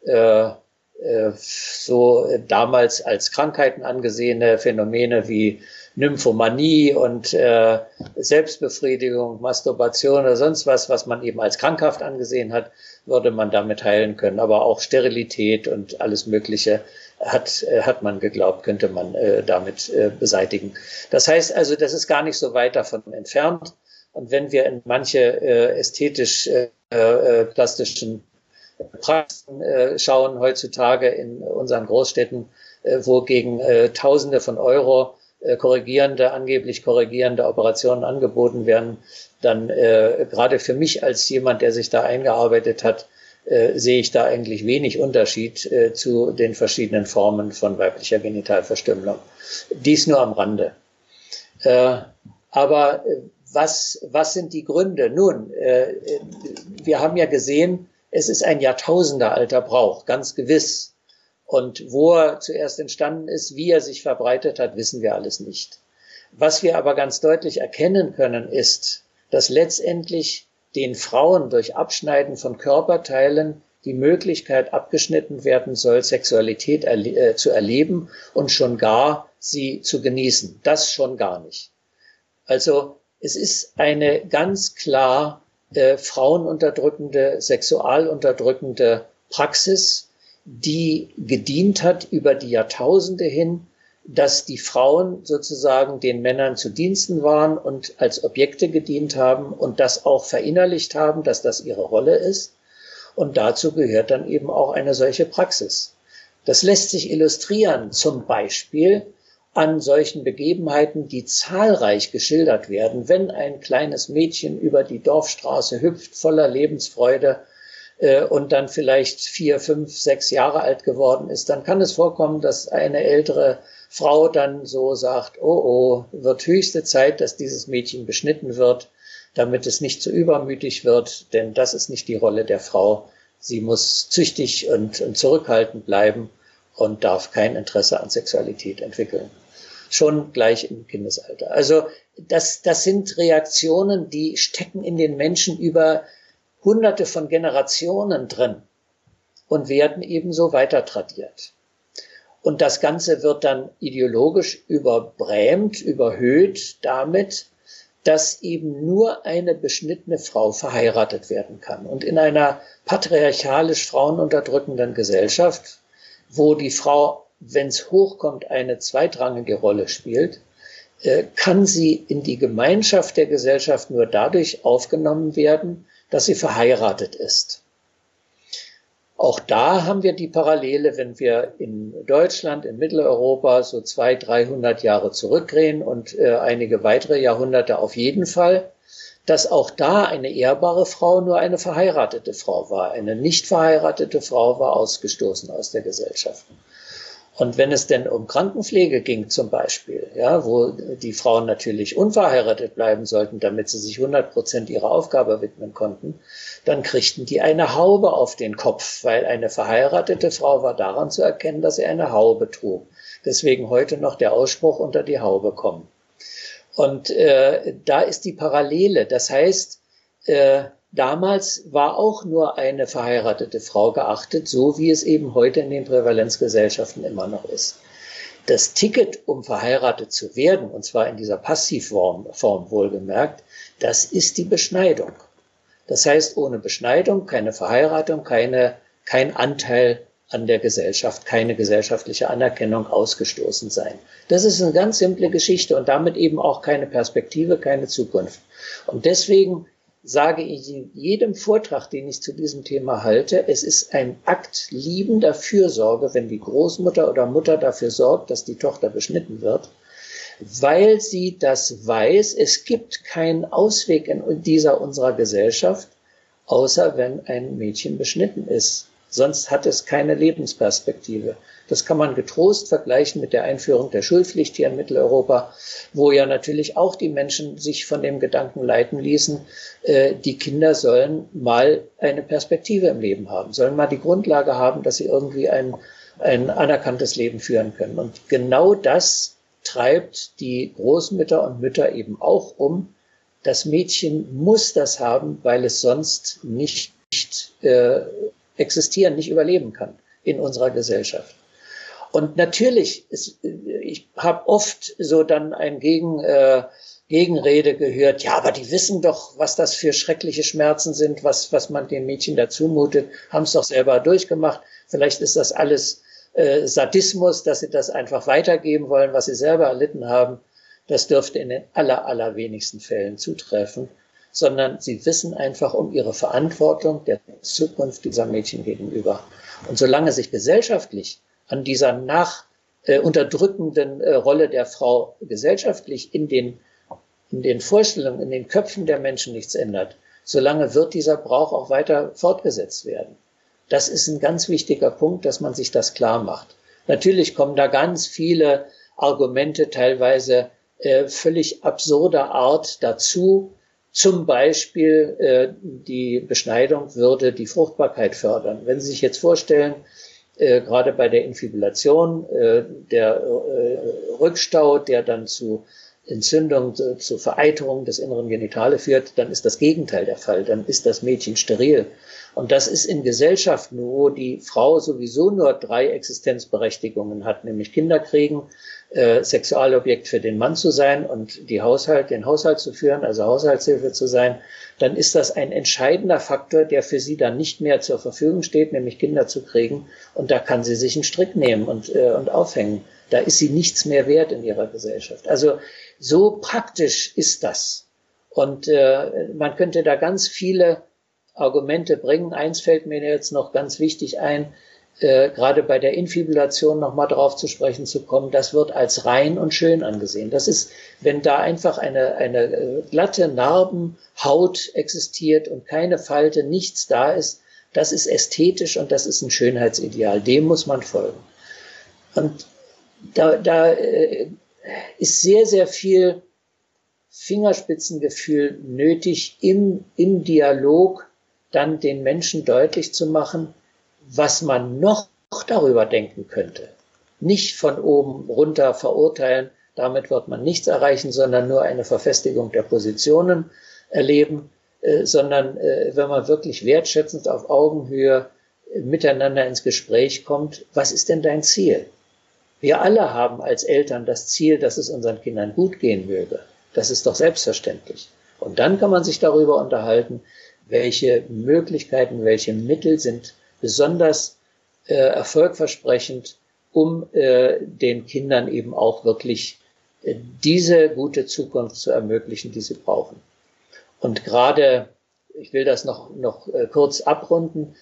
so damals als Krankheiten angesehene Phänomene wie Nymphomanie und Selbstbefriedigung, Masturbation oder sonst was man eben als krankhaft angesehen hat, würde man damit heilen können. Aber auch Sterilität und alles Mögliche hat man geglaubt, könnte man damit beseitigen. Das heißt also, das ist gar nicht so weit davon entfernt. Und wenn wir in manche ästhetisch plastischen Praxen schauen heutzutage in unseren Großstädten, wo gegen Tausende von Euro angeblich korrigierende Operationen angeboten werden, dann gerade für mich als jemand, der sich da eingearbeitet hat, sehe ich da eigentlich wenig Unterschied zu den verschiedenen Formen von weiblicher Genitalverstümmelung. Dies nur am Rande. Aber was sind die Gründe? Nun, wir haben ja gesehen, es ist ein jahrtausendealter Brauch, ganz gewiss. Und wo er zuerst entstanden ist, wie er sich verbreitet hat, wissen wir alles nicht. Was wir aber ganz deutlich erkennen können, ist, dass letztendlich den Frauen durch Abschneiden von Körperteilen die Möglichkeit abgeschnitten werden soll, Sexualität zu erleben und schon gar sie zu genießen. Das schon gar nicht. Also es ist eine ganz klar frauenunterdrückende, sexualunterdrückende Praxis, die gedient hat über die Jahrtausende hin, dass die Frauen sozusagen den Männern zu Diensten waren und als Objekte gedient haben und das auch verinnerlicht haben, dass das ihre Rolle ist. Und dazu gehört dann eben auch eine solche Praxis. Das lässt sich illustrieren, zum Beispiel an solchen Begebenheiten, die zahlreich geschildert werden. Wenn ein kleines Mädchen über die Dorfstraße hüpft, voller Lebensfreude, und dann vielleicht 4, 5, 6 Jahre alt geworden ist, dann kann es vorkommen, dass eine ältere Frau dann so sagt, oh, wird höchste Zeit, dass dieses Mädchen beschnitten wird, damit es nicht zu übermütig wird, denn das ist nicht die Rolle der Frau. Sie muss züchtig und zurückhaltend bleiben und darf kein Interesse an Sexualität entwickeln. Schon gleich im Kindesalter. Also das sind Reaktionen, die stecken in den Menschen über Hunderte von Generationen drin und werden ebenso weiter tradiert. Und das Ganze wird dann ideologisch überbrämt, überhöht damit, dass eben nur eine beschnittene Frau verheiratet werden kann. Und in einer patriarchalisch frauenunterdrückenden Gesellschaft, wo die Frau, wenn es hochkommt, eine zweitrangige Rolle spielt, kann sie in die Gemeinschaft der Gesellschaft nur dadurch aufgenommen werden, dass sie verheiratet ist. Auch da haben wir die Parallele, wenn wir in Deutschland, in Mitteleuropa so 200, 300 Jahre zurückgehen und einige weitere Jahrhunderte auf jeden Fall, dass auch da eine ehrbare Frau nur eine verheiratete Frau war. Eine nicht verheiratete Frau war ausgestoßen aus der Gesellschaft. Und wenn es denn um Krankenpflege ging zum Beispiel, ja, wo die Frauen natürlich unverheiratet bleiben sollten, damit sie sich 100% ihrer Aufgabe widmen konnten, dann kriegten die eine Haube auf den Kopf, weil eine verheiratete Frau war daran zu erkennen, dass sie eine Haube trug. Deswegen heute noch der Ausspruch unter die Haube kommen. Und da ist die Parallele. Das heißt, damals war auch nur eine verheiratete Frau geachtet, so wie es eben heute in den Prävalenzgesellschaften immer noch ist. Das Ticket, um verheiratet zu werden, und zwar in dieser Passivform wohlgemerkt, das ist die Beschneidung. Das heißt, ohne Beschneidung keine Verheiratung, kein Anteil an der Gesellschaft, keine gesellschaftliche Anerkennung, ausgestoßen sein. Das ist eine ganz simple Geschichte und damit eben auch keine Perspektive, keine Zukunft. Und deswegen sage ich in jedem Vortrag, den ich zu diesem Thema halte, es ist ein Akt liebender Fürsorge, wenn die Großmutter oder Mutter dafür sorgt, dass die Tochter beschnitten wird, weil sie das weiß, es gibt keinen Ausweg in dieser unserer Gesellschaft, außer wenn ein Mädchen beschnitten ist. Sonst hat es keine Lebensperspektive. Das kann man getrost vergleichen mit der Einführung der Schulpflicht hier in Mitteleuropa, wo ja natürlich auch die Menschen sich von dem Gedanken leiten ließen, die Kinder sollen mal eine Perspektive im Leben haben, sollen mal die Grundlage haben, dass sie irgendwie ein anerkanntes Leben führen können. Und genau das treibt die Großmütter und Mütter eben auch um. Das Mädchen muss das haben, weil es sonst nicht existieren, nicht überleben kann in unserer Gesellschaft. Und natürlich, ich habe oft so dann ein Gegenrede gehört, ja, aber die wissen doch, was das für schreckliche Schmerzen sind, was man den Mädchen da zumutet, haben es doch selber durchgemacht. Vielleicht ist das alles Sadismus, dass sie das einfach weitergeben wollen, was sie selber erlitten haben. Das dürfte in den allerwenigsten Fällen zutreffen, sondern sie wissen einfach um ihre Verantwortung der Zukunft dieser Mädchen gegenüber. Und solange sich gesellschaftlich an dieser unterdrückenden Rolle der Frau gesellschaftlich in den Vorstellungen, in den Köpfen der Menschen nichts ändert, solange wird dieser Brauch auch weiter fortgesetzt werden. Das ist ein ganz wichtiger Punkt, dass man sich das klar macht. Natürlich kommen da ganz viele Argumente, teilweise völlig absurder Art dazu. Zum Beispiel die Beschneidung würde die Fruchtbarkeit fördern. Wenn Sie sich jetzt vorstellen, gerade bei der Infibulation, der Rückstau, der dann zu Entzündung, zu Vereiterung des inneren Genitale führt, dann ist das Gegenteil der Fall. Dann ist das Mädchen steril. Und das ist in Gesellschaften, wo die Frau sowieso nur 3 Existenzberechtigungen hat, nämlich Kinder kriegen, Sexualobjekt für den Mann zu sein und den Haushalt zu führen, also Haushaltshilfe zu sein, dann ist das ein entscheidender Faktor, der für sie dann nicht mehr zur Verfügung steht, nämlich Kinder zu kriegen. Und da kann sie sich einen Strick nehmen und aufhängen. Da ist sie nichts mehr wert in ihrer Gesellschaft. Also so praktisch ist das. Und man könnte da ganz viele Argumente bringen. Eins fällt mir jetzt noch ganz wichtig ein, gerade bei der Infibulation nochmal drauf zu sprechen zu kommen, das wird als rein und schön angesehen. Das ist, wenn da einfach eine glatte Narbenhaut existiert und keine Falte, nichts da ist, das ist ästhetisch und das ist ein Schönheitsideal. Dem muss man folgen. Und da ist sehr, sehr viel Fingerspitzengefühl nötig, im Dialog dann den Menschen deutlich zu machen, was man noch darüber denken könnte. Nicht von oben runter verurteilen, damit wird man nichts erreichen, sondern nur eine Verfestigung der Positionen erleben, sondern wenn man wirklich wertschätzend auf Augenhöhe miteinander ins Gespräch kommt, was ist denn dein Ziel? Wir alle haben als Eltern das Ziel, dass es unseren Kindern gut gehen möge. Das ist doch selbstverständlich. Und dann kann man sich darüber unterhalten, welche Möglichkeiten, welche Mittel sind besonders erfolgversprechend, um den Kindern eben auch wirklich diese gute Zukunft zu ermöglichen, die sie brauchen. Und gerade, ich will das noch kurz abrunden,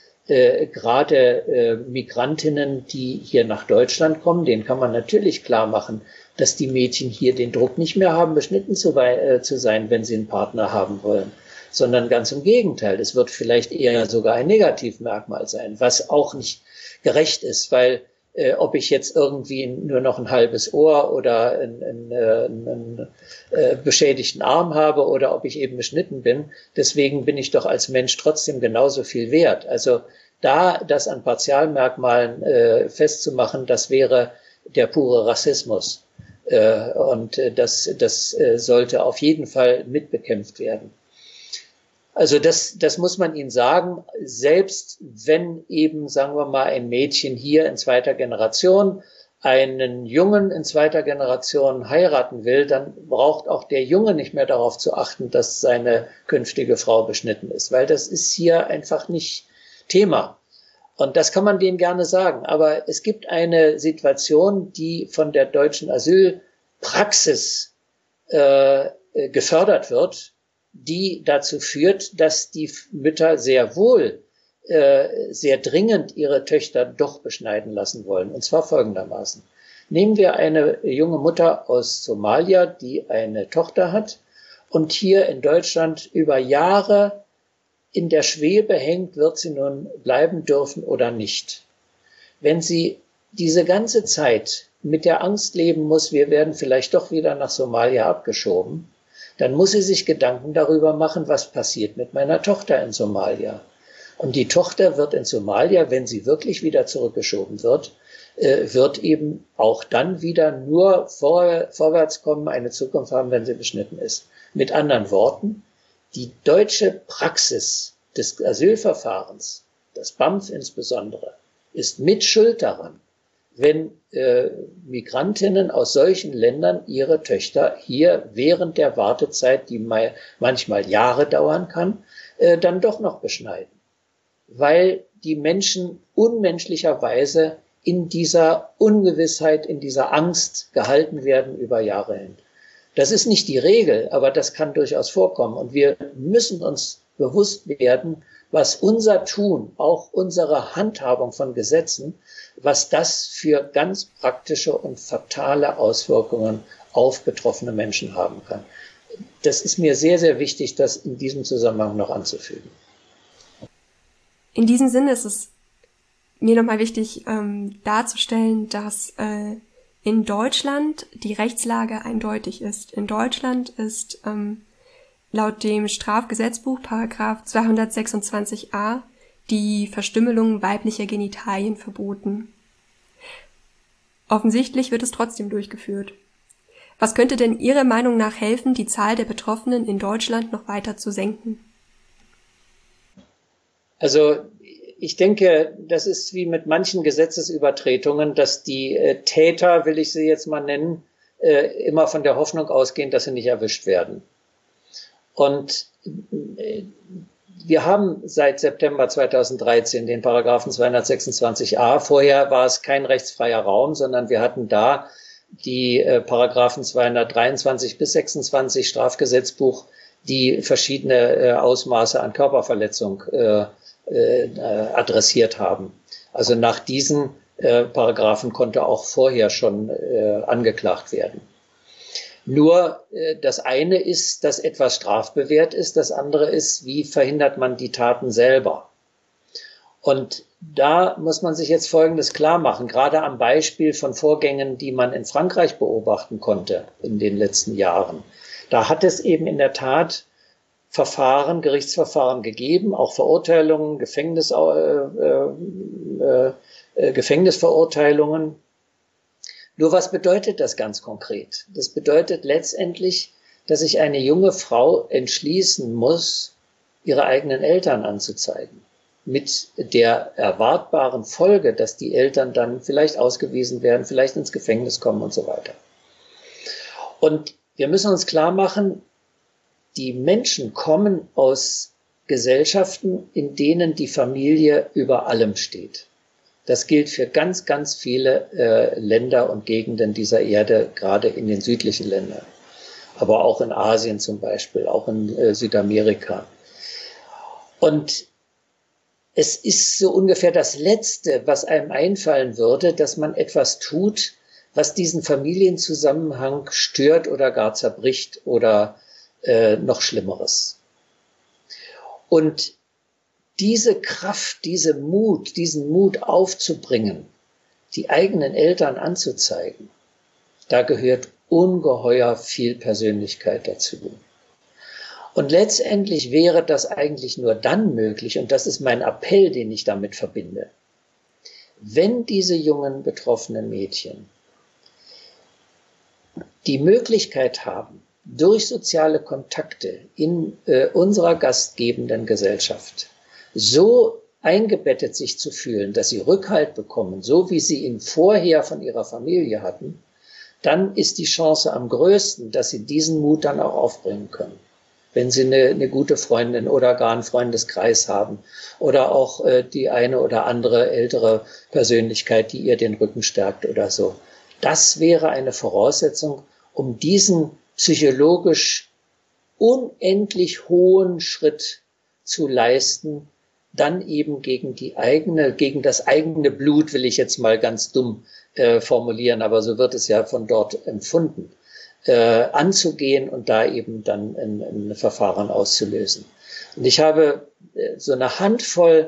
gerade Migrantinnen, die hier nach Deutschland kommen, denen kann man natürlich klar machen, dass die Mädchen hier den Druck nicht mehr haben, beschnitten zu sein, wenn sie einen Partner haben wollen, sondern ganz im Gegenteil. Es wird vielleicht eher sogar ein Negativmerkmal sein, was auch nicht gerecht ist, weil ob ich jetzt irgendwie nur noch ein halbes Ohr oder einen beschädigten Arm habe oder ob ich eben beschnitten bin, deswegen bin ich doch als Mensch trotzdem genauso viel wert. Also da das an Partialmerkmalen festzumachen, das wäre der pure Rassismus. Und das sollte auf jeden Fall mitbekämpft werden. Also das muss man ihnen sagen, selbst wenn eben, sagen wir mal, ein Mädchen hier in 2. Generation einen Jungen in 2. Generation heiraten will, dann braucht auch der Junge nicht mehr darauf zu achten, dass seine künftige Frau beschnitten ist, weil das ist hier einfach nicht Thema. Und das kann man denen gerne sagen. Aber es gibt eine Situation, die von der deutschen Asylpraxis gefördert wird, die dazu führt, dass die Mütter sehr wohl, sehr dringend ihre Töchter doch beschneiden lassen wollen. Und zwar folgendermaßen. Nehmen wir eine junge Mutter aus Somalia, die eine Tochter hat und hier in Deutschland über Jahre in der Schwebe hängt, wird sie nun bleiben dürfen oder nicht. Wenn sie diese ganze Zeit mit der Angst leben muss, wir werden vielleicht doch wieder nach Somalia abgeschoben, dann muss sie sich Gedanken darüber machen, was passiert mit meiner Tochter in Somalia. Und die Tochter wird in Somalia, wenn sie wirklich wieder zurückgeschoben wird, wird eben auch dann wieder nur vorwärts kommen, eine Zukunft haben, wenn sie beschnitten ist. Mit anderen Worten, die deutsche Praxis des Asylverfahrens, das BAMF insbesondere, ist mit Schuld daran, wenn Migrantinnen aus solchen Ländern ihre Töchter hier während der Wartezeit, die manchmal Jahre dauern kann, dann doch noch beschneiden. Weil die Menschen unmenschlicherweise in dieser Ungewissheit, in dieser Angst gehalten werden über Jahre hin. Das ist nicht die Regel, aber das kann durchaus vorkommen. Und wir müssen uns bewusst werden, was unser Tun, auch unsere Handhabung von Gesetzen, was das für ganz praktische und fatale Auswirkungen auf betroffene Menschen haben kann. Das ist mir sehr, sehr wichtig, das in diesem Zusammenhang noch anzufügen. In diesem Sinne ist es mir nochmal wichtig darzustellen, dass in Deutschland die Rechtslage eindeutig ist. In Deutschland ist laut dem Strafgesetzbuch Paragraph 226a die Verstümmelung weiblicher Genitalien verboten. Offensichtlich wird es trotzdem durchgeführt. Was könnte denn Ihrer Meinung nach helfen, die Zahl der Betroffenen in Deutschland noch weiter zu senken? Also ich denke, das ist wie mit manchen Gesetzesübertretungen, dass die Täter, will ich sie jetzt mal nennen, immer von der Hoffnung ausgehen, dass sie nicht erwischt werden. Und wir haben seit September 2013 den Paragraphen 226a. Vorher war es kein rechtsfreier Raum, sondern wir hatten da die Paragraphen 223 bis 26 Strafgesetzbuch, die verschiedene Ausmaße an Körperverletzung adressiert haben. Also nach diesen Paragraphen konnte auch vorher schon angeklagt werden. Nur das eine ist, dass etwas strafbewehrt ist, das andere ist, wie verhindert man die Taten selber. Und da muss man sich jetzt Folgendes klar machen, gerade am Beispiel von Vorgängen, die man in Frankreich beobachten konnte in den letzten Jahren. Da hat es eben in der Tat Gerichtsverfahren gegeben, auch Verurteilungen, Gefängnisverurteilungen. Nur was bedeutet das ganz konkret? Das bedeutet letztendlich, dass sich eine junge Frau entschließen muss, ihre eigenen Eltern anzuzeigen. Mit der erwartbaren Folge, dass die Eltern dann vielleicht ausgewiesen werden, vielleicht ins Gefängnis kommen und so weiter. Und wir müssen uns klar machen, die Menschen kommen aus Gesellschaften, in denen die Familie über allem steht. Das gilt für ganz, ganz viele Länder und Gegenden dieser Erde, gerade in den südlichen Ländern, aber auch in Asien zum Beispiel, auch in Südamerika. Und es ist so ungefähr das Letzte, was einem einfallen würde, dass man etwas tut, was diesen Familienzusammenhang stört oder gar zerbricht oder noch Schlimmeres. Und diese Kraft, diesen Mut aufzubringen, die eigenen Eltern anzuzeigen, da gehört ungeheuer viel Persönlichkeit dazu. Und letztendlich wäre das eigentlich nur dann möglich, und das ist mein Appell, den ich damit verbinde, wenn diese jungen betroffenen Mädchen die Möglichkeit haben, durch soziale Kontakte in unserer gastgebenden Gesellschaft so eingebettet sich zu fühlen, dass sie Rückhalt bekommen, so wie sie ihn vorher von ihrer Familie hatten, dann ist die Chance am größten, dass sie diesen Mut dann auch aufbringen können. Wenn sie eine gute Freundin oder gar einen Freundeskreis haben oder auch die eine oder andere ältere Persönlichkeit, die ihr den Rücken stärkt oder so. Das wäre eine Voraussetzung, um diesen psychologisch unendlich hohen Schritt zu leisten, dann eben gegen das eigene Blut, will ich jetzt mal ganz dumm formulieren, aber so wird es ja von dort empfunden, anzugehen und da eben dann ein Verfahren auszulösen. Und ich habe so eine Handvoll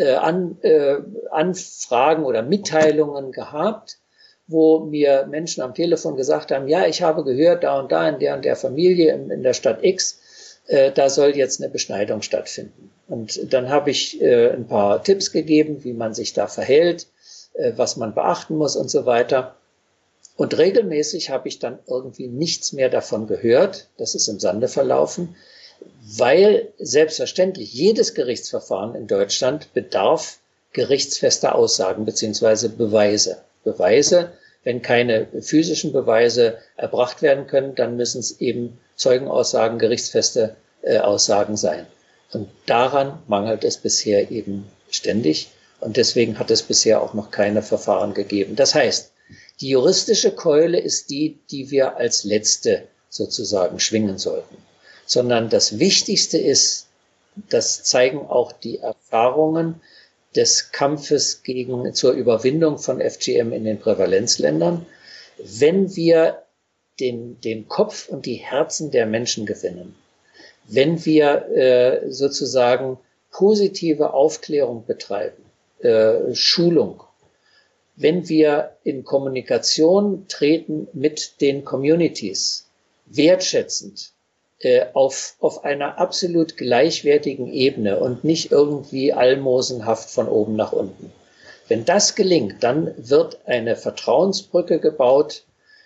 Anfragen oder Mitteilungen gehabt, wo mir Menschen am Telefon gesagt haben, ja, ich habe gehört, da und der Familie in der Stadt X, da soll jetzt eine Beschneidung stattfinden. Und dann habe ich ein paar Tipps gegeben, wie man sich da verhält, was man beachten muss und so weiter. Und regelmäßig habe ich dann irgendwie nichts mehr davon gehört. Das ist im Sande verlaufen, weil selbstverständlich jedes Gerichtsverfahren in Deutschland bedarf gerichtsfester Aussagen bzw. Beweise. Wenn keine physischen Beweise erbracht werden können, dann müssen es eben Zeugenaussagen, gerichtsfeste Aussagen sein. Und daran mangelt es bisher eben ständig. Und deswegen hat es bisher auch noch keine Verfahren gegeben. Das heißt, die juristische Keule ist die wir als letzte sozusagen schwingen sollten, sondern das Wichtigste ist, das zeigen auch die Erfahrungen des Kampfes zur Überwindung von FGM in den Prävalenzländern. Wenn wir den Kopf und die Herzen der Menschen gewinnen, wenn wir sozusagen positive Aufklärung betreiben, Schulung, wenn wir in Kommunikation treten mit den Communities, wertschätzend, auf einer absolut gleichwertigen Ebene und nicht irgendwie almosenhaft von oben nach unten. Wenn das gelingt, dann wird eine Vertrauensbrücke gebaut,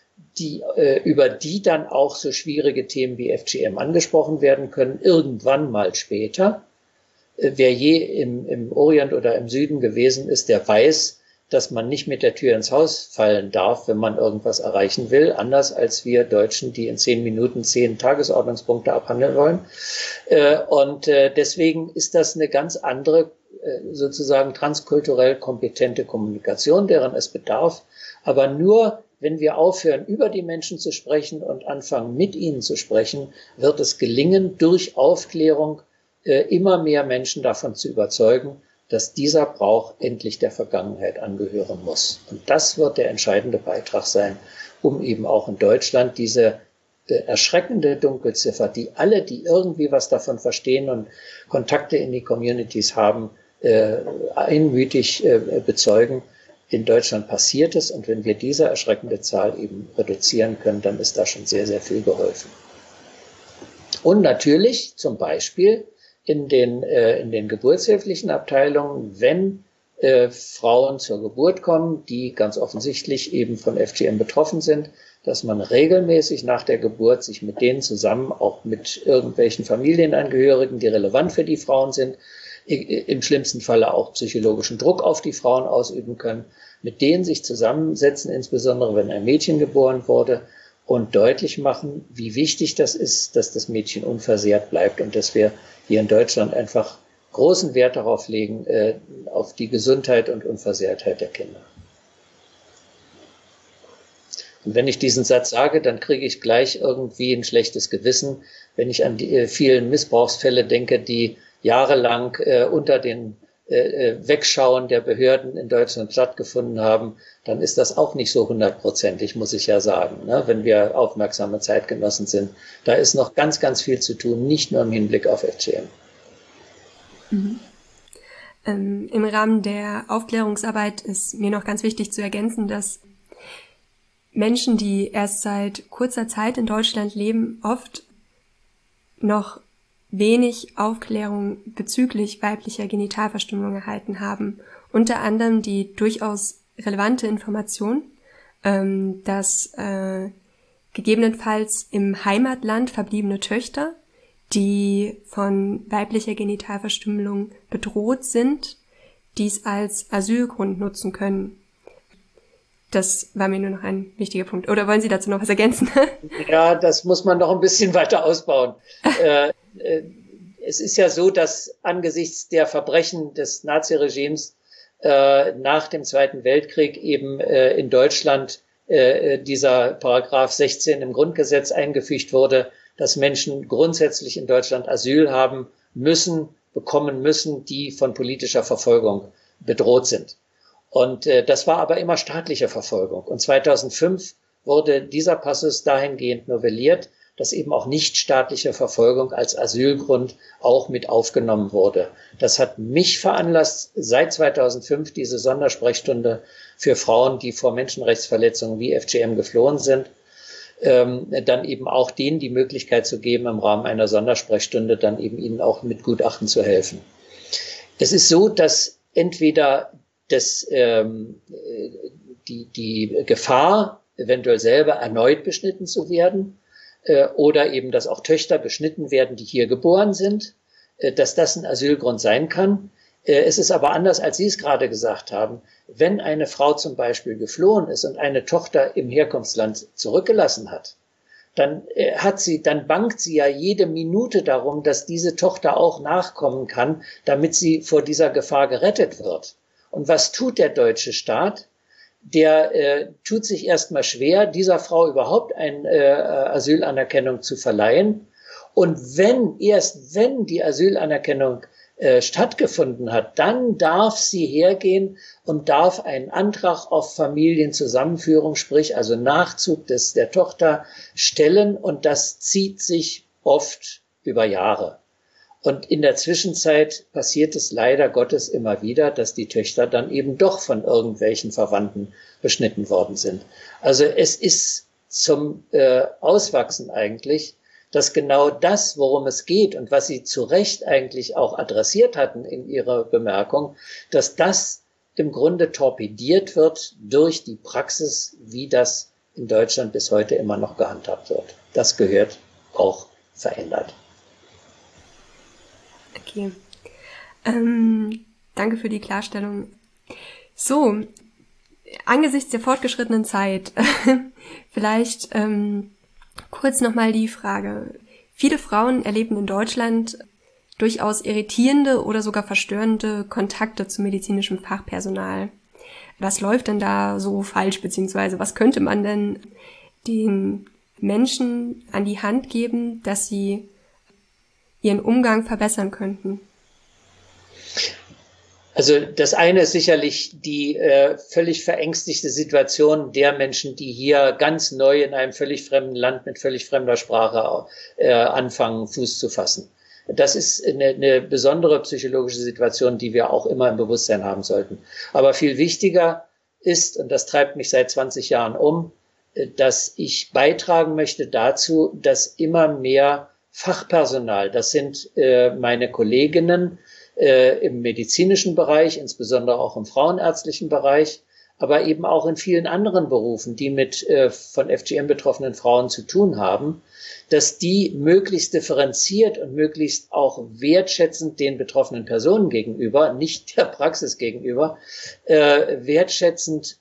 über die dann auch so schwierige Themen wie FGM angesprochen werden können, irgendwann mal später. Wer je im Orient oder im Süden gewesen ist, der weiß, dass man nicht mit der Tür ins Haus fallen darf, wenn man irgendwas erreichen will, anders als wir Deutschen, die in 10 Minuten 10 Tagesordnungspunkte abhandeln wollen. Und deswegen ist das eine ganz andere, sozusagen transkulturell kompetente Kommunikation, deren es bedarf. Aber nur, wenn wir aufhören, über die Menschen zu sprechen und anfangen, mit ihnen zu sprechen, wird es gelingen, durch Aufklärung immer mehr Menschen davon zu überzeugen, dass dieser Brauch endlich der Vergangenheit angehören muss. Und das wird der entscheidende Beitrag sein, um eben auch in Deutschland diese erschreckende Dunkelziffer, die alle, die irgendwie was davon verstehen und Kontakte in die Communities haben, einmütig bezeugen. In Deutschland passiert es, und wenn wir diese erschreckende Zahl eben reduzieren können, dann ist da schon sehr, sehr viel geholfen. Und natürlich zum Beispiel in den geburtshilflichen Abteilungen, wenn Frauen zur Geburt kommen, die ganz offensichtlich eben von FGM betroffen sind, dass man regelmäßig nach der Geburt sich mit denen zusammen, auch mit irgendwelchen Familienangehörigen, die relevant für die Frauen sind, im schlimmsten Falle auch psychologischen Druck auf die Frauen ausüben können, mit denen sich zusammensetzen, insbesondere wenn ein Mädchen geboren wurde, und deutlich machen, wie wichtig das ist, dass das Mädchen unversehrt bleibt und dass wir hier in Deutschland einfach großen Wert darauf legen, auf die Gesundheit und Unversehrtheit der Kinder. Und wenn ich diesen Satz sage, dann kriege ich gleich irgendwie ein schlechtes Gewissen, wenn ich an die vielen Missbrauchsfälle denke, die jahrelang unter den Wegschauen der Behörden in Deutschland stattgefunden haben, dann ist das auch nicht so 100%ig, muss ich ja sagen, ne? Wenn wir aufmerksame Zeitgenossen sind. Da ist noch ganz, ganz viel zu tun, nicht nur im Hinblick auf FGM. Mhm. Im Rahmen der Aufklärungsarbeit ist mir noch ganz wichtig zu ergänzen, dass Menschen, die erst seit kurzer Zeit in Deutschland leben, oft noch wenig Aufklärung bezüglich weiblicher Genitalverstümmelung erhalten haben. Unter anderem die durchaus relevante Information, dass gegebenenfalls im Heimatland verbliebene Töchter, die von weiblicher Genitalverstümmelung bedroht sind, dies als Asylgrund nutzen können. Das war mir nur noch ein wichtiger Punkt. Oder wollen Sie dazu noch was ergänzen? Ja, das muss man noch ein bisschen weiter ausbauen. Es ist ja so, dass angesichts der Verbrechen des Naziregimes nach dem Zweiten Weltkrieg eben in Deutschland dieser Paragraph 16 im Grundgesetz eingefügt wurde, dass Menschen grundsätzlich in Deutschland Asyl haben bekommen müssen, die von politischer Verfolgung bedroht sind. Und das war aber immer staatliche Verfolgung. Und 2005 wurde dieser Passus dahingehend novelliert, dass eben auch nichtstaatliche Verfolgung als Asylgrund auch mit aufgenommen wurde. Das hat mich veranlasst, seit 2005 diese Sondersprechstunde für Frauen, die vor Menschenrechtsverletzungen wie FGM geflohen sind, dann eben auch denen die Möglichkeit zu geben, im Rahmen einer Sondersprechstunde dann eben ihnen auch mit Gutachten zu helfen. Es ist so, dass entweder die Gefahr, eventuell selber erneut beschnitten zu werden, oder eben, dass auch Töchter beschnitten werden, die hier geboren sind, dass das ein Asylgrund sein kann. Es ist aber anders, als Sie es gerade gesagt haben. Wenn eine Frau zum Beispiel geflohen ist und eine Tochter im Herkunftsland zurückgelassen hat, dann bangt sie ja jede Minute darum, dass diese Tochter auch nachkommen kann, damit sie vor dieser Gefahr gerettet wird. Und was tut der deutsche Staat? der tut sich erstmal schwer, dieser Frau überhaupt eine Asylanerkennung zu verleihen. Und erst wenn die Asylanerkennung stattgefunden hat, dann darf sie hergehen und darf einen Antrag auf Familienzusammenführung, sprich also Nachzug der Tochter, stellen, und das zieht sich oft über Jahre. Und in der Zwischenzeit passiert es leider Gottes immer wieder, dass die Töchter dann eben doch von irgendwelchen Verwandten beschnitten worden sind. Also es ist zum Auswachsen eigentlich, dass genau das, worum es geht und was Sie zu Recht eigentlich auch adressiert hatten in Ihrer Bemerkung, dass das im Grunde torpediert wird durch die Praxis, wie das in Deutschland bis heute immer noch gehandhabt wird. Das gehört auch verändert. Okay. Danke für die Klarstellung. So, angesichts der fortgeschrittenen Zeit, vielleicht kurz nochmal die Frage. Viele Frauen erleben in Deutschland durchaus irritierende oder sogar verstörende Kontakte zu medizinischem Fachpersonal. Was läuft denn da so falsch, beziehungsweise was könnte man denn den Menschen an die Hand geben, dass sie ihren Umgang verbessern könnten? Also das eine ist sicherlich die völlig verängstigte Situation der Menschen, die hier ganz neu in einem völlig fremden Land mit völlig fremder Sprache anfangen, Fuß zu fassen. Das ist eine besondere psychologische Situation, die wir auch immer im Bewusstsein haben sollten. Aber viel wichtiger ist, und das treibt mich seit 20 Jahren um, dass ich beitragen möchte dazu, dass immer mehr Fachpersonal, das sind meine Kolleginnen, im medizinischen Bereich, insbesondere auch im frauenärztlichen Bereich, aber eben auch in vielen anderen Berufen, die mit von FGM betroffenen Frauen zu tun haben, dass die möglichst differenziert und möglichst auch wertschätzend den betroffenen Personen gegenüber, nicht der Praxis gegenüber, wertschätzend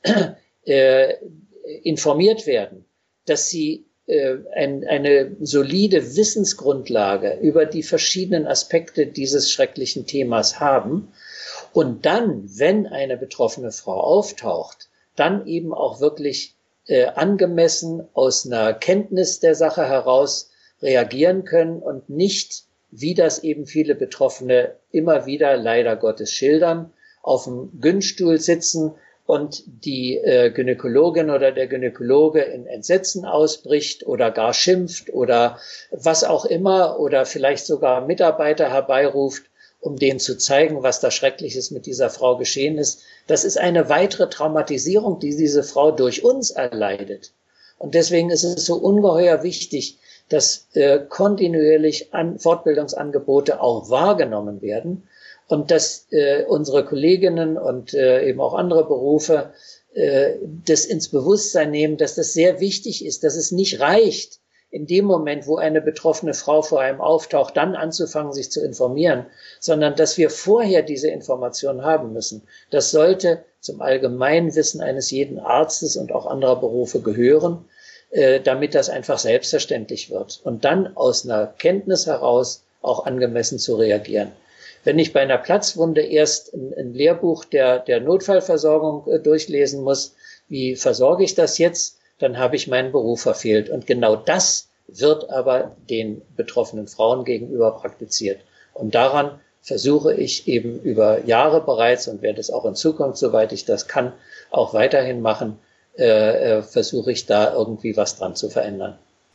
informiert werden, dass sie eine solide Wissensgrundlage über die verschiedenen Aspekte dieses schrecklichen Themas haben und dann, wenn eine betroffene Frau auftaucht, dann eben auch wirklich angemessen aus einer Kenntnis der Sache heraus reagieren können und nicht, wie das eben viele Betroffene immer wieder leider Gottes schildern, auf dem Gynstuhl sitzen und die Gynäkologin oder der Gynäkologe in Entsetzen ausbricht oder gar schimpft oder was auch immer oder vielleicht sogar Mitarbeiter herbeiruft, um denen zu zeigen, was da Schreckliches mit dieser Frau geschehen ist. Das ist eine weitere Traumatisierung, die diese Frau durch uns erleidet. Und deswegen ist es so ungeheuer wichtig, dass kontinuierlich Fortbildungsangebote auch wahrgenommen werden. Und dass unsere Kolleginnen und eben auch andere Berufe das ins Bewusstsein nehmen, dass das sehr wichtig ist, dass es nicht reicht, in dem Moment, wo eine betroffene Frau vor einem auftaucht, dann anzufangen, sich zu informieren, sondern dass wir vorher diese Information haben müssen. Das sollte zum Allgemeinwissen eines jeden Arztes und auch anderer Berufe gehören, damit das einfach selbstverständlich wird. Und dann aus einer Kenntnis heraus auch angemessen zu reagieren. Wenn ich bei einer Platzwunde erst ein Lehrbuch der Notfallversorgung durchlesen muss, wie versorge ich das jetzt, dann habe ich meinen Beruf verfehlt. Und genau das wird aber den betroffenen Frauen gegenüber praktiziert. Und daran versuche ich eben über Jahre bereits und werde es auch in Zukunft, soweit ich das kann, auch weiterhin machen, versuche ich da irgendwie was dran zu verändern.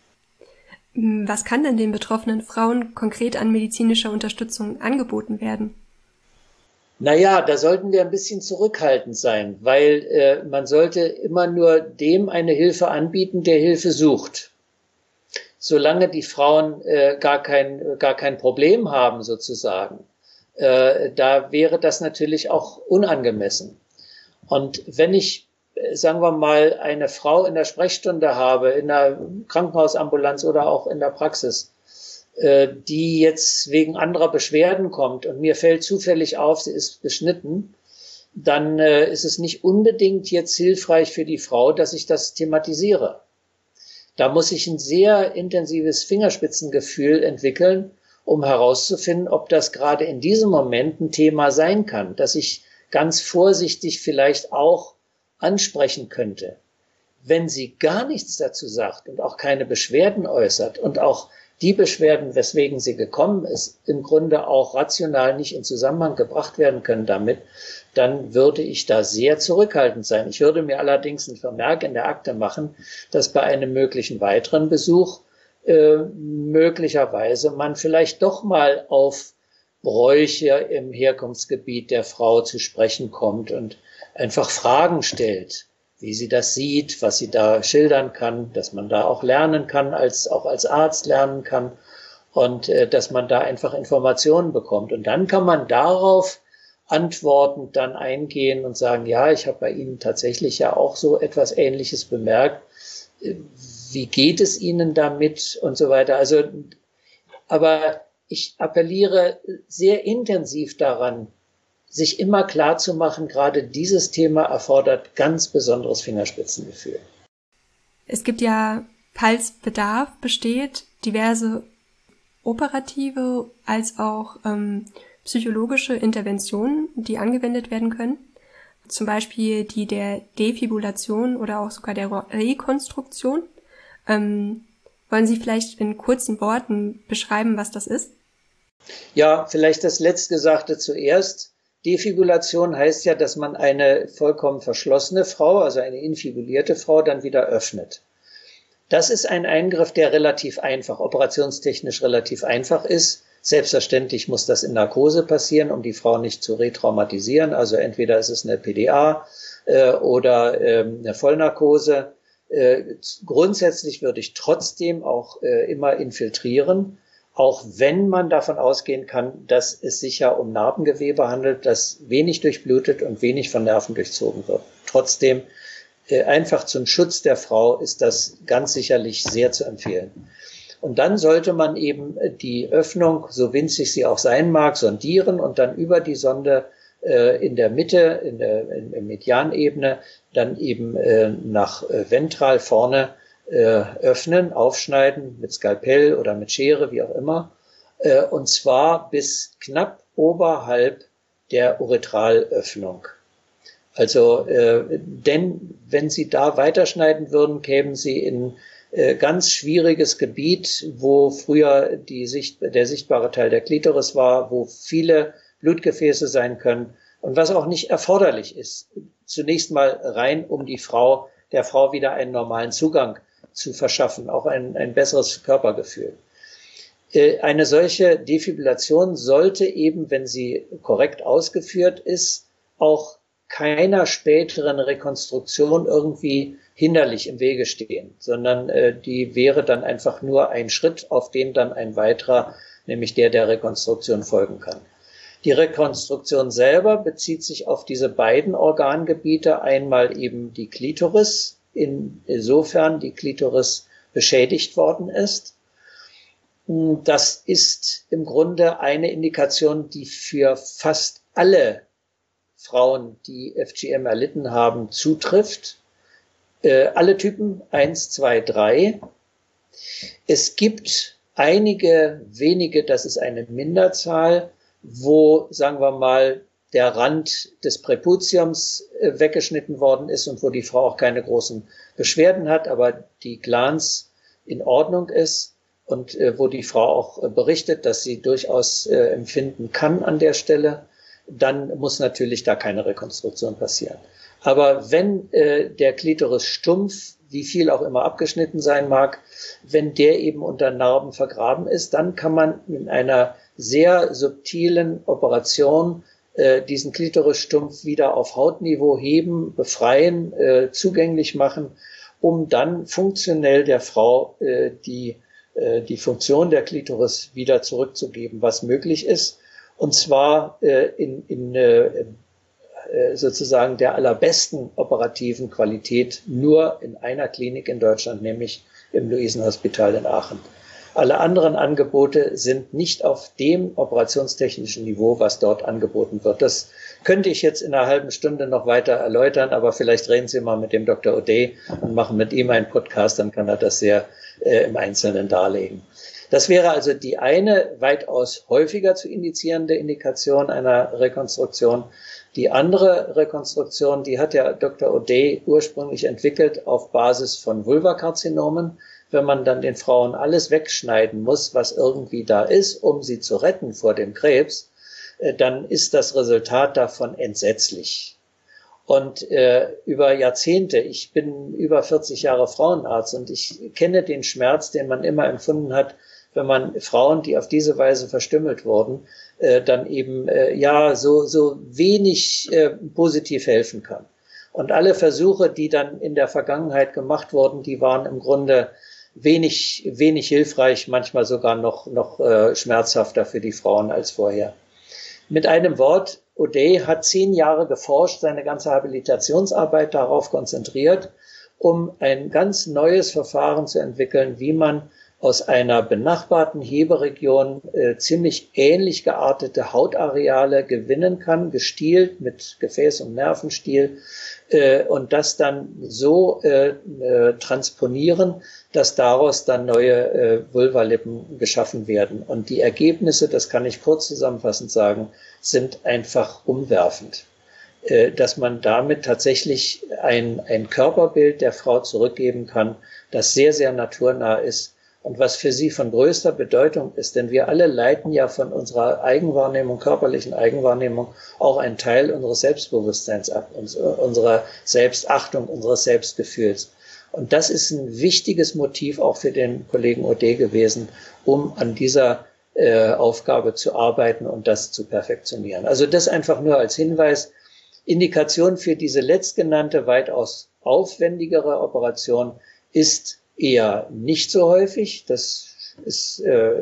Was kann denn den betroffenen Frauen konkret an medizinischer Unterstützung angeboten werden? Naja, da sollten wir ein bisschen zurückhaltend sein, weil man sollte immer nur dem eine Hilfe anbieten, der Hilfe sucht. Solange die Frauen gar kein Problem haben sozusagen, da wäre das natürlich auch unangemessen. Und wenn ich, sagen wir mal, eine Frau in der Sprechstunde habe, in der Krankenhausambulanz oder auch in der Praxis, die jetzt wegen anderer Beschwerden kommt und mir fällt zufällig auf, sie ist beschnitten, dann ist es nicht unbedingt jetzt hilfreich für die Frau, dass ich das thematisiere. Da muss ich ein sehr intensives Fingerspitzengefühl entwickeln, um herauszufinden, ob das gerade in diesem Moment ein Thema sein kann, dass ich ganz vorsichtig vielleicht auch ansprechen könnte, wenn sie gar nichts dazu sagt und auch keine Beschwerden äußert und auch die Beschwerden, weswegen sie gekommen ist, im Grunde auch rational nicht in Zusammenhang gebracht werden können damit, dann würde ich da sehr zurückhaltend sein. Ich würde mir allerdings einen Vermerk in der Akte machen, dass bei einem möglichen weiteren Besuch möglicherweise man vielleicht doch mal auf Bräuche im Herkunftsgebiet der Frau zu sprechen kommt und einfach Fragen stellt, wie sie das sieht, was sie da schildern kann, dass man da auch lernen kann, auch als Arzt lernen kann und dass man da einfach Informationen bekommt. Und dann kann man darauf antwortend dann eingehen und sagen, ja, ich habe bei Ihnen tatsächlich ja auch so etwas Ähnliches bemerkt. Wie geht es Ihnen damit und so weiter? Also, aber ich appelliere sehr intensiv daran, sich immer klar zu machen, gerade dieses Thema erfordert ganz besonderes Fingerspitzengefühl. Es gibt ja, falls Bedarf besteht, diverse operative als auch psychologische Interventionen, die angewendet werden können. Zum Beispiel die der Defibrillation oder auch sogar der Rekonstruktion. Wollen Sie vielleicht in kurzen Worten beschreiben, was das ist? Ja, vielleicht das Letztgesagte zuerst. Defibrillation heißt ja, dass man eine vollkommen verschlossene Frau, also eine infibulierte Frau, dann wieder öffnet. Das ist ein Eingriff, der relativ einfach, operationstechnisch relativ einfach ist. Selbstverständlich muss das in Narkose passieren, um die Frau nicht zu retraumatisieren. Also entweder ist es eine PDA oder eine Vollnarkose. Grundsätzlich würde ich trotzdem auch immer infiltrieren, auch wenn man davon ausgehen kann, dass es sich ja um Narbengewebe handelt, das wenig durchblutet und wenig von Nerven durchzogen wird. Trotzdem, einfach zum Schutz der Frau ist das ganz sicherlich sehr zu empfehlen. Und dann sollte man eben die Öffnung, so winzig sie auch sein mag, sondieren und dann über die Sonde in der Mitte, in der Medianebene, dann eben nach ventral vorne öffnen, aufschneiden mit Skalpell oder mit Schere, wie auch immer, und zwar bis knapp oberhalb der Uretralöffnung. Also, denn wenn Sie da weiterschneiden würden, kämen Sie in ganz schwieriges Gebiet, wo früher der sichtbare Teil der Klitoris war, wo viele Blutgefäße sein können und was auch nicht erforderlich ist. Zunächst mal rein, um der Frau wieder einen normalen Zugang zu verschaffen, auch ein besseres Körpergefühl. Eine solche Defibrillation sollte eben, wenn sie korrekt ausgeführt ist, auch keiner späteren Rekonstruktion irgendwie hinderlich im Wege stehen, sondern die wäre dann einfach nur ein Schritt, auf den dann ein weiterer, nämlich der Rekonstruktion folgen kann. Die Rekonstruktion selber bezieht sich auf diese beiden Organgebiete, einmal eben die Klitoris, insofern die Klitoris beschädigt worden ist. Das ist im Grunde eine Indikation, die für fast alle Frauen, die FGM erlitten haben, zutrifft. Alle Typen 1, 2, 3. Es gibt einige wenige, das ist eine Minderzahl, wo, sagen wir mal, der Rand des Präputiums weggeschnitten worden ist und wo die Frau auch keine großen Beschwerden hat, aber die Glans in Ordnung ist und wo die Frau auch berichtet, dass sie durchaus empfinden kann an der Stelle, dann muss natürlich da keine Rekonstruktion passieren. Aber wenn der Klitoris stumpf, wie viel auch immer abgeschnitten sein mag, wenn der eben unter Narben vergraben ist, dann kann man in einer sehr subtilen Operation diesen Klitorisstumpf wieder auf Hautniveau heben, befreien, zugänglich machen, um dann funktionell der Frau die Funktion der Klitoris wieder zurückzugeben, was möglich ist. Und zwar in sozusagen der allerbesten operativen Qualität nur in einer Klinik in Deutschland, nämlich im Luisenhospital in Aachen. Alle anderen Angebote sind nicht auf dem operationstechnischen Niveau, was dort angeboten wird. Das könnte ich jetzt in einer halben Stunde noch weiter erläutern, aber vielleicht reden Sie mal mit dem Dr. O'Day und machen mit ihm einen Podcast, dann kann er das sehr im Einzelnen darlegen. Das wäre also die eine weitaus häufiger zu indizierende Indikation einer Rekonstruktion. Die andere Rekonstruktion, die hat ja Dr. O'Day ursprünglich entwickelt auf Basis von Vulvakarzinomen. Wenn man dann den Frauen alles wegschneiden muss, was irgendwie da ist, um sie zu retten vor dem Krebs, dann ist das Resultat davon entsetzlich. Und über Jahrzehnte, ich bin über 40 Jahre Frauenarzt und ich kenne den Schmerz, den man immer empfunden hat, wenn man Frauen, die auf diese Weise verstümmelt wurden, dann eben so wenig positiv helfen kann. Und alle Versuche, die dann in der Vergangenheit gemacht wurden, die waren im Grunde wenig hilfreich, manchmal sogar noch schmerzhafter für die Frauen als vorher. Mit einem Wort, O'Day hat 10 Jahre geforscht, seine ganze Habilitationsarbeit darauf konzentriert, um ein ganz neues Verfahren zu entwickeln, wie man aus einer benachbarten Heberegion ziemlich ähnlich geartete Hautareale gewinnen kann, gestielt mit Gefäß- und Nervenstiel, und das dann so transponieren, dass daraus dann neue Vulvalippen geschaffen werden. Und die Ergebnisse, das kann ich kurz zusammenfassend sagen, sind einfach umwerfend. Dass man damit tatsächlich ein Körperbild der Frau zurückgeben kann, das sehr, sehr naturnah ist und was für sie von größter Bedeutung ist. Denn wir alle leiten ja von unserer Eigenwahrnehmung, körperlichen Eigenwahrnehmung, auch einen Teil unseres Selbstbewusstseins ab, unserer Selbstachtung, unseres Selbstgefühls. Und das ist ein wichtiges Motiv auch für den Kollegen O'Day gewesen, um an dieser Aufgabe zu arbeiten und das zu perfektionieren. Also das einfach nur als Hinweis. Indikation für diese letztgenannte, weitaus aufwendigere Operation ist eher nicht so häufig. Das ist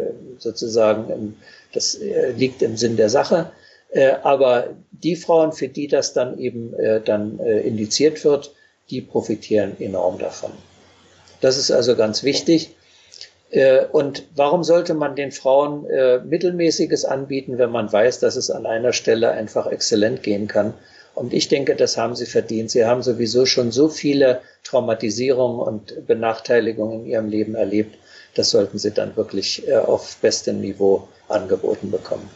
das liegt im Sinn der Sache. Aber die Frauen, für die das dann eben indiziert wird, die profitieren enorm davon. Das ist also ganz wichtig. Und warum sollte man den Frauen Mittelmäßiges anbieten, wenn man weiß, dass es an einer Stelle einfach exzellent gehen kann? Und ich denke, das haben sie verdient. Sie haben sowieso schon so viele Traumatisierungen und Benachteiligungen in ihrem Leben erlebt. Das sollten sie dann wirklich auf bestem Niveau angeboten bekommen.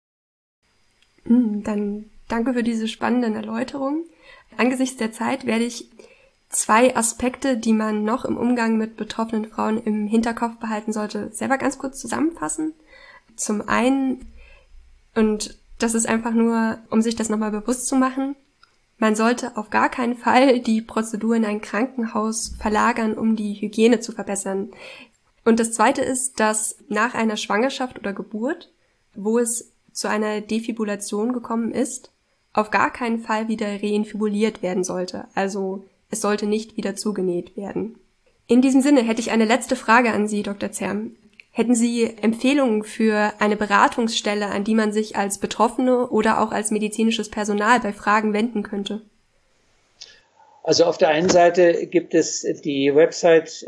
Dann danke für diese spannenden Erläuterungen. Angesichts der Zeit werde ich 2 Aspekte, die man noch im Umgang mit betroffenen Frauen im Hinterkopf behalten sollte, selber ganz kurz zusammenfassen. Zum einen, und das ist einfach nur, um sich das nochmal bewusst zu machen, man sollte auf gar keinen Fall die Prozedur in ein Krankenhaus verlagern, um die Hygiene zu verbessern. Und das Zweite ist, dass nach einer Schwangerschaft oder Geburt, wo es zu einer Defibrillation gekommen ist, auf gar keinen Fall wieder reinfibuliert werden sollte. Also es sollte nicht wieder zugenäht werden. In diesem Sinne hätte ich eine letzte Frage an Sie, Dr. Zerm. Hätten Sie Empfehlungen für eine Beratungsstelle, an die man sich als Betroffene oder auch als medizinisches Personal bei Fragen wenden könnte? Also auf der einen Seite gibt es die Website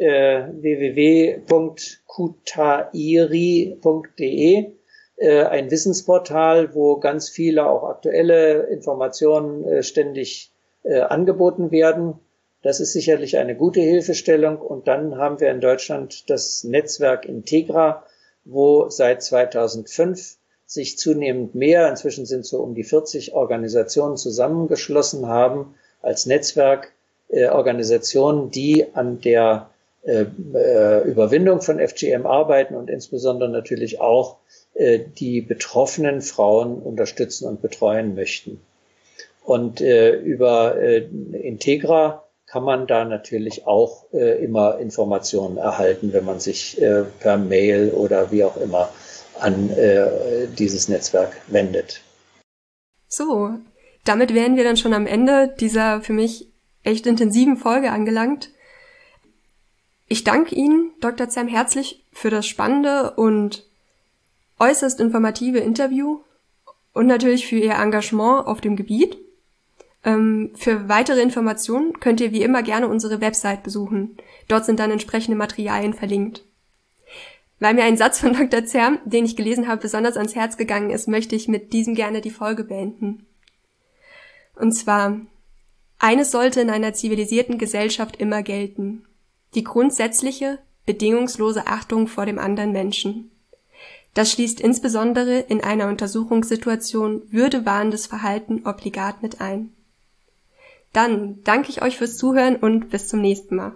www.kutairi.de, ein Wissensportal, wo ganz viele auch aktuelle Informationen ständig angeboten werden. Das ist sicherlich eine gute Hilfestellung. Und dann haben wir in Deutschland das Netzwerk Integra, wo seit 2005 sich zunehmend mehr, inzwischen sind so um die 40 Organisationen zusammengeschlossen haben, als Netzwerk Organisationen, die an der Überwindung von FGM arbeiten und insbesondere natürlich auch die betroffenen Frauen unterstützen und betreuen möchten. Und über Integra kann man da natürlich auch immer Informationen erhalten, wenn man sich per Mail oder wie auch immer an dieses Netzwerk wendet. So, damit wären wir dann schon am Ende dieser für mich echt intensiven Folge angelangt. Ich danke Ihnen, Dr. Zerm, herzlich für das spannende und äußerst informative Interview und natürlich für Ihr Engagement auf dem Gebiet. Für weitere Informationen könnt ihr wie immer gerne unsere Website besuchen. Dort sind dann entsprechende Materialien verlinkt. Weil mir ein Satz von Dr. Zerm, den ich gelesen habe, besonders ans Herz gegangen ist, möchte ich mit diesem gerne die Folge beenden. Und zwar: Eines sollte in einer zivilisierten Gesellschaft immer gelten: die grundsätzliche, bedingungslose Achtung vor dem anderen Menschen. Das schließt insbesondere in einer Untersuchungssituation würdewahnendes Verhalten obligat mit ein. Dann danke ich euch fürs Zuhören und bis zum nächsten Mal.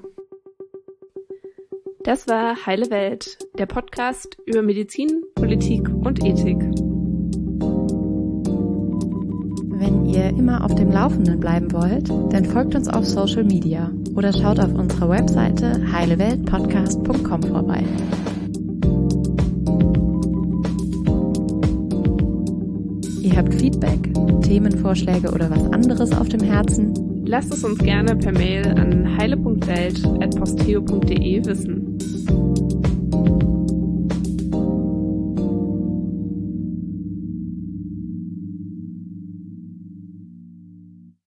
Das war Heile Welt, der Podcast über Medizin, Politik und Ethik. Wenn ihr immer auf dem Laufenden bleiben wollt, dann folgt uns auf Social Media oder schaut auf unserer Webseite heileweltpodcast.com vorbei. Ihr habt Feedback, Themenvorschläge oder was anderes auf dem Herzen? Lasst es uns gerne per Mail an heile.welt@posteo.de wissen.